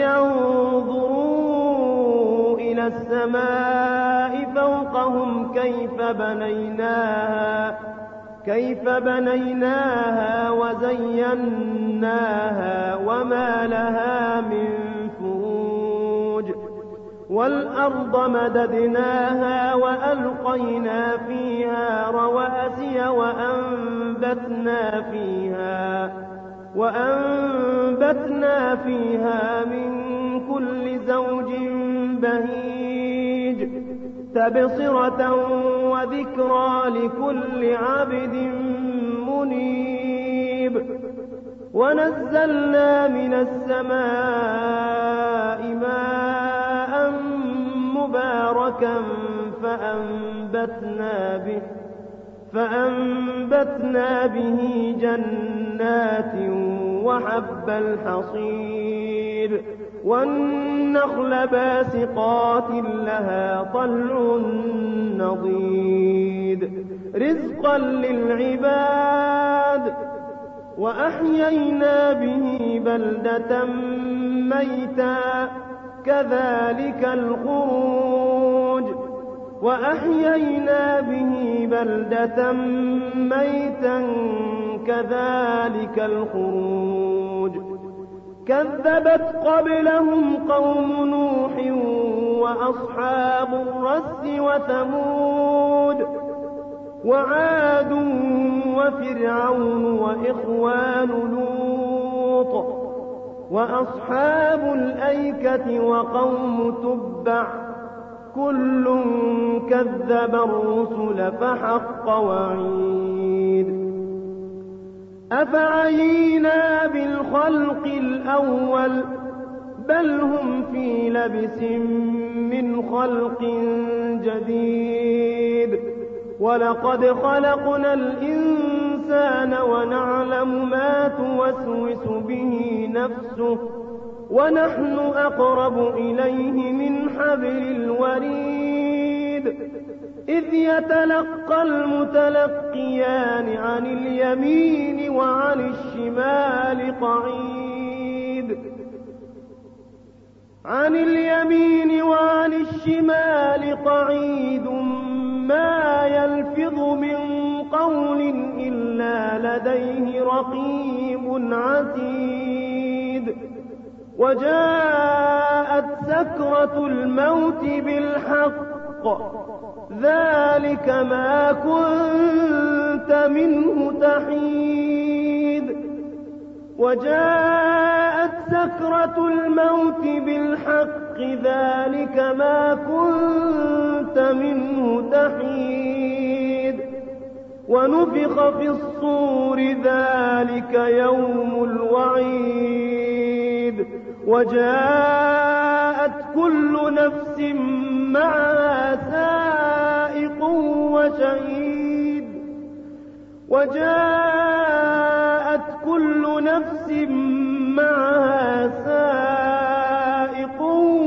ينظروا إلى السماء فوقهم كيف بنيناها كيف بنيناها وزيناها وما لها من فروج والأرض مددناها وألقينا فيها رواسي وأنبتنا فيها وأنبتنا فيها من كل زوج بهيج تبصرة وذكرى لكل عبد منيب ونزلنا من السماء ماء مباركا فأنبتنا به فأنبتنا به جنات وحب الحصيد والنخل باسقات لها طلع نضيد رزقا للعباد وأحيينا به بلدة ميتا كذلك الخروج وأحيينا به بلدة ميتا كذلك الخروج كذبت قبلهم قوم نوح وأصحاب الرس وثمود وعاد وفرعون وإخوان لوط وأصحاب الأيكة وقوم تبع كل كذب الرسل فحق وعيد أفعينا بالخلق الأول بل هم في لبس من خلق جديد ولقد خلقنا الإنسان ونعلم ما توسوس به نفسه ونحن أقرب إليه من حبل الوريد إذ يتلقى المتلقيان عن اليمين وعن الشمال قعيد عن اليمين وعن الشمال قعيد ما يلفظ من قول إلا لديه رقيب عتيد وجاءت سكرة الموت بالحق ذلك ما كنت منه تحيد وجاءت سكرة الموت بالحق ذلك ما كنت منه تحيد ونفخ في الصور ذلك يوم الوعيد وجاءت كل نفس معها سائق وشهيد وجاءت كل نفس معها سائق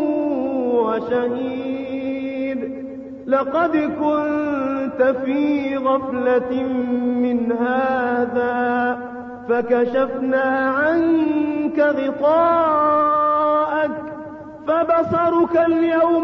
وشهيد لقد كنت في غفلة من هذا فكشفنا عنك غطاءك فبصرك اليوم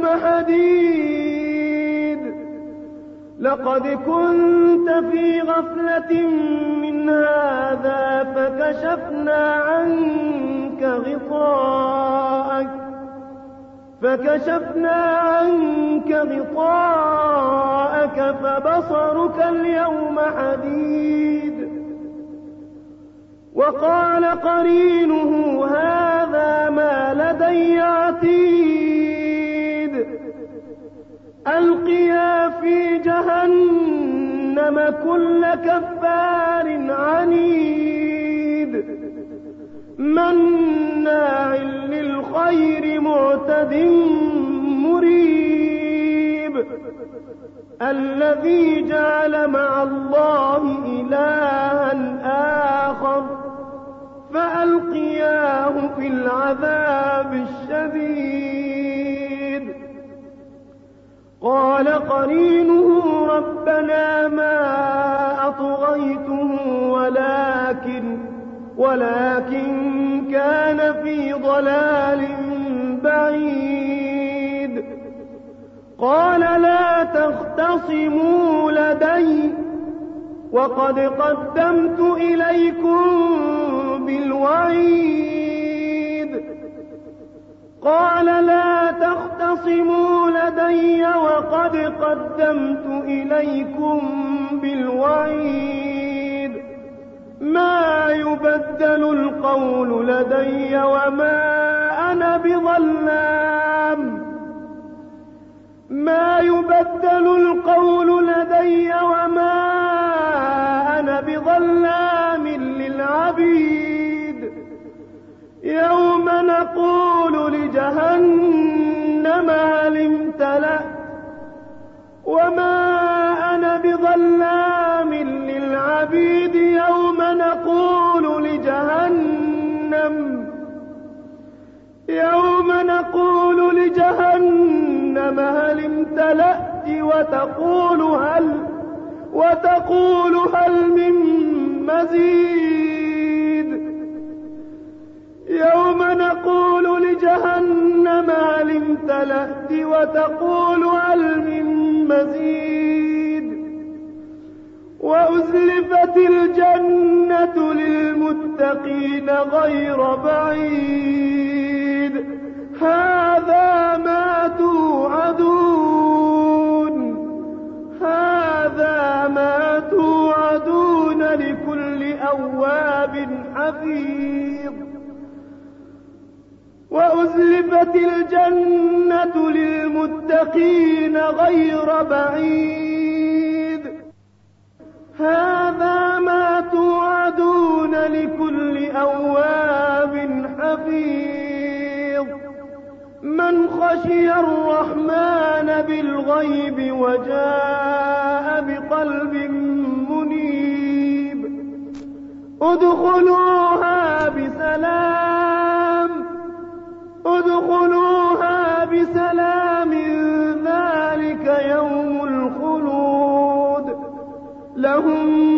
حديد لقد كنت في غفلة من هذا فكشفنا عنك غطاءك فكشفنا عنك غطاءك فبصرك اليوم حديد وقال قرينه هذا ما لدي عتيد ألقيا في جهنم كل كفار عنيد مناع للخير معتد مريب الذي جعل مع الله إلها آخر فألقياه في العذاب الشديد قال قرينه ربنا ما أطغيته ولكن ولكن كان في ضلال بعيد قال لا تختصموا لدي وقد قدمت إليكم بالوعيد قال لا تختصموا لدي وقد قدمت إليكم بالوعيد ما يبدل القول لدي وما أنا بظلام ما يبدل القول لدي وما أنا بظلام للعبيد يوم نقول لجهنم هل امتلأت وما أنا بظلام للعبيد يوم نقول لجهنم يوم نقول لجهنم هل امتلأت وتقول هل وتقول هل من مزيد يوم نقول لجهنم هل امتلأت وتقول هل من مزيد وأزلفت الجنة للمتقين غير بعيد هذا ما توعدون هذا ما توعدون لكل أواب حفيظ وأزلفت الجنة للمتقين غير بعيد هذا ما توعدون لكل أواب حفيظ من خشي الرحمن بالغيب وجاء بقلب منيب ادخلوها بسلام ادخلوها بسلام ذلك يوم الخلود لهم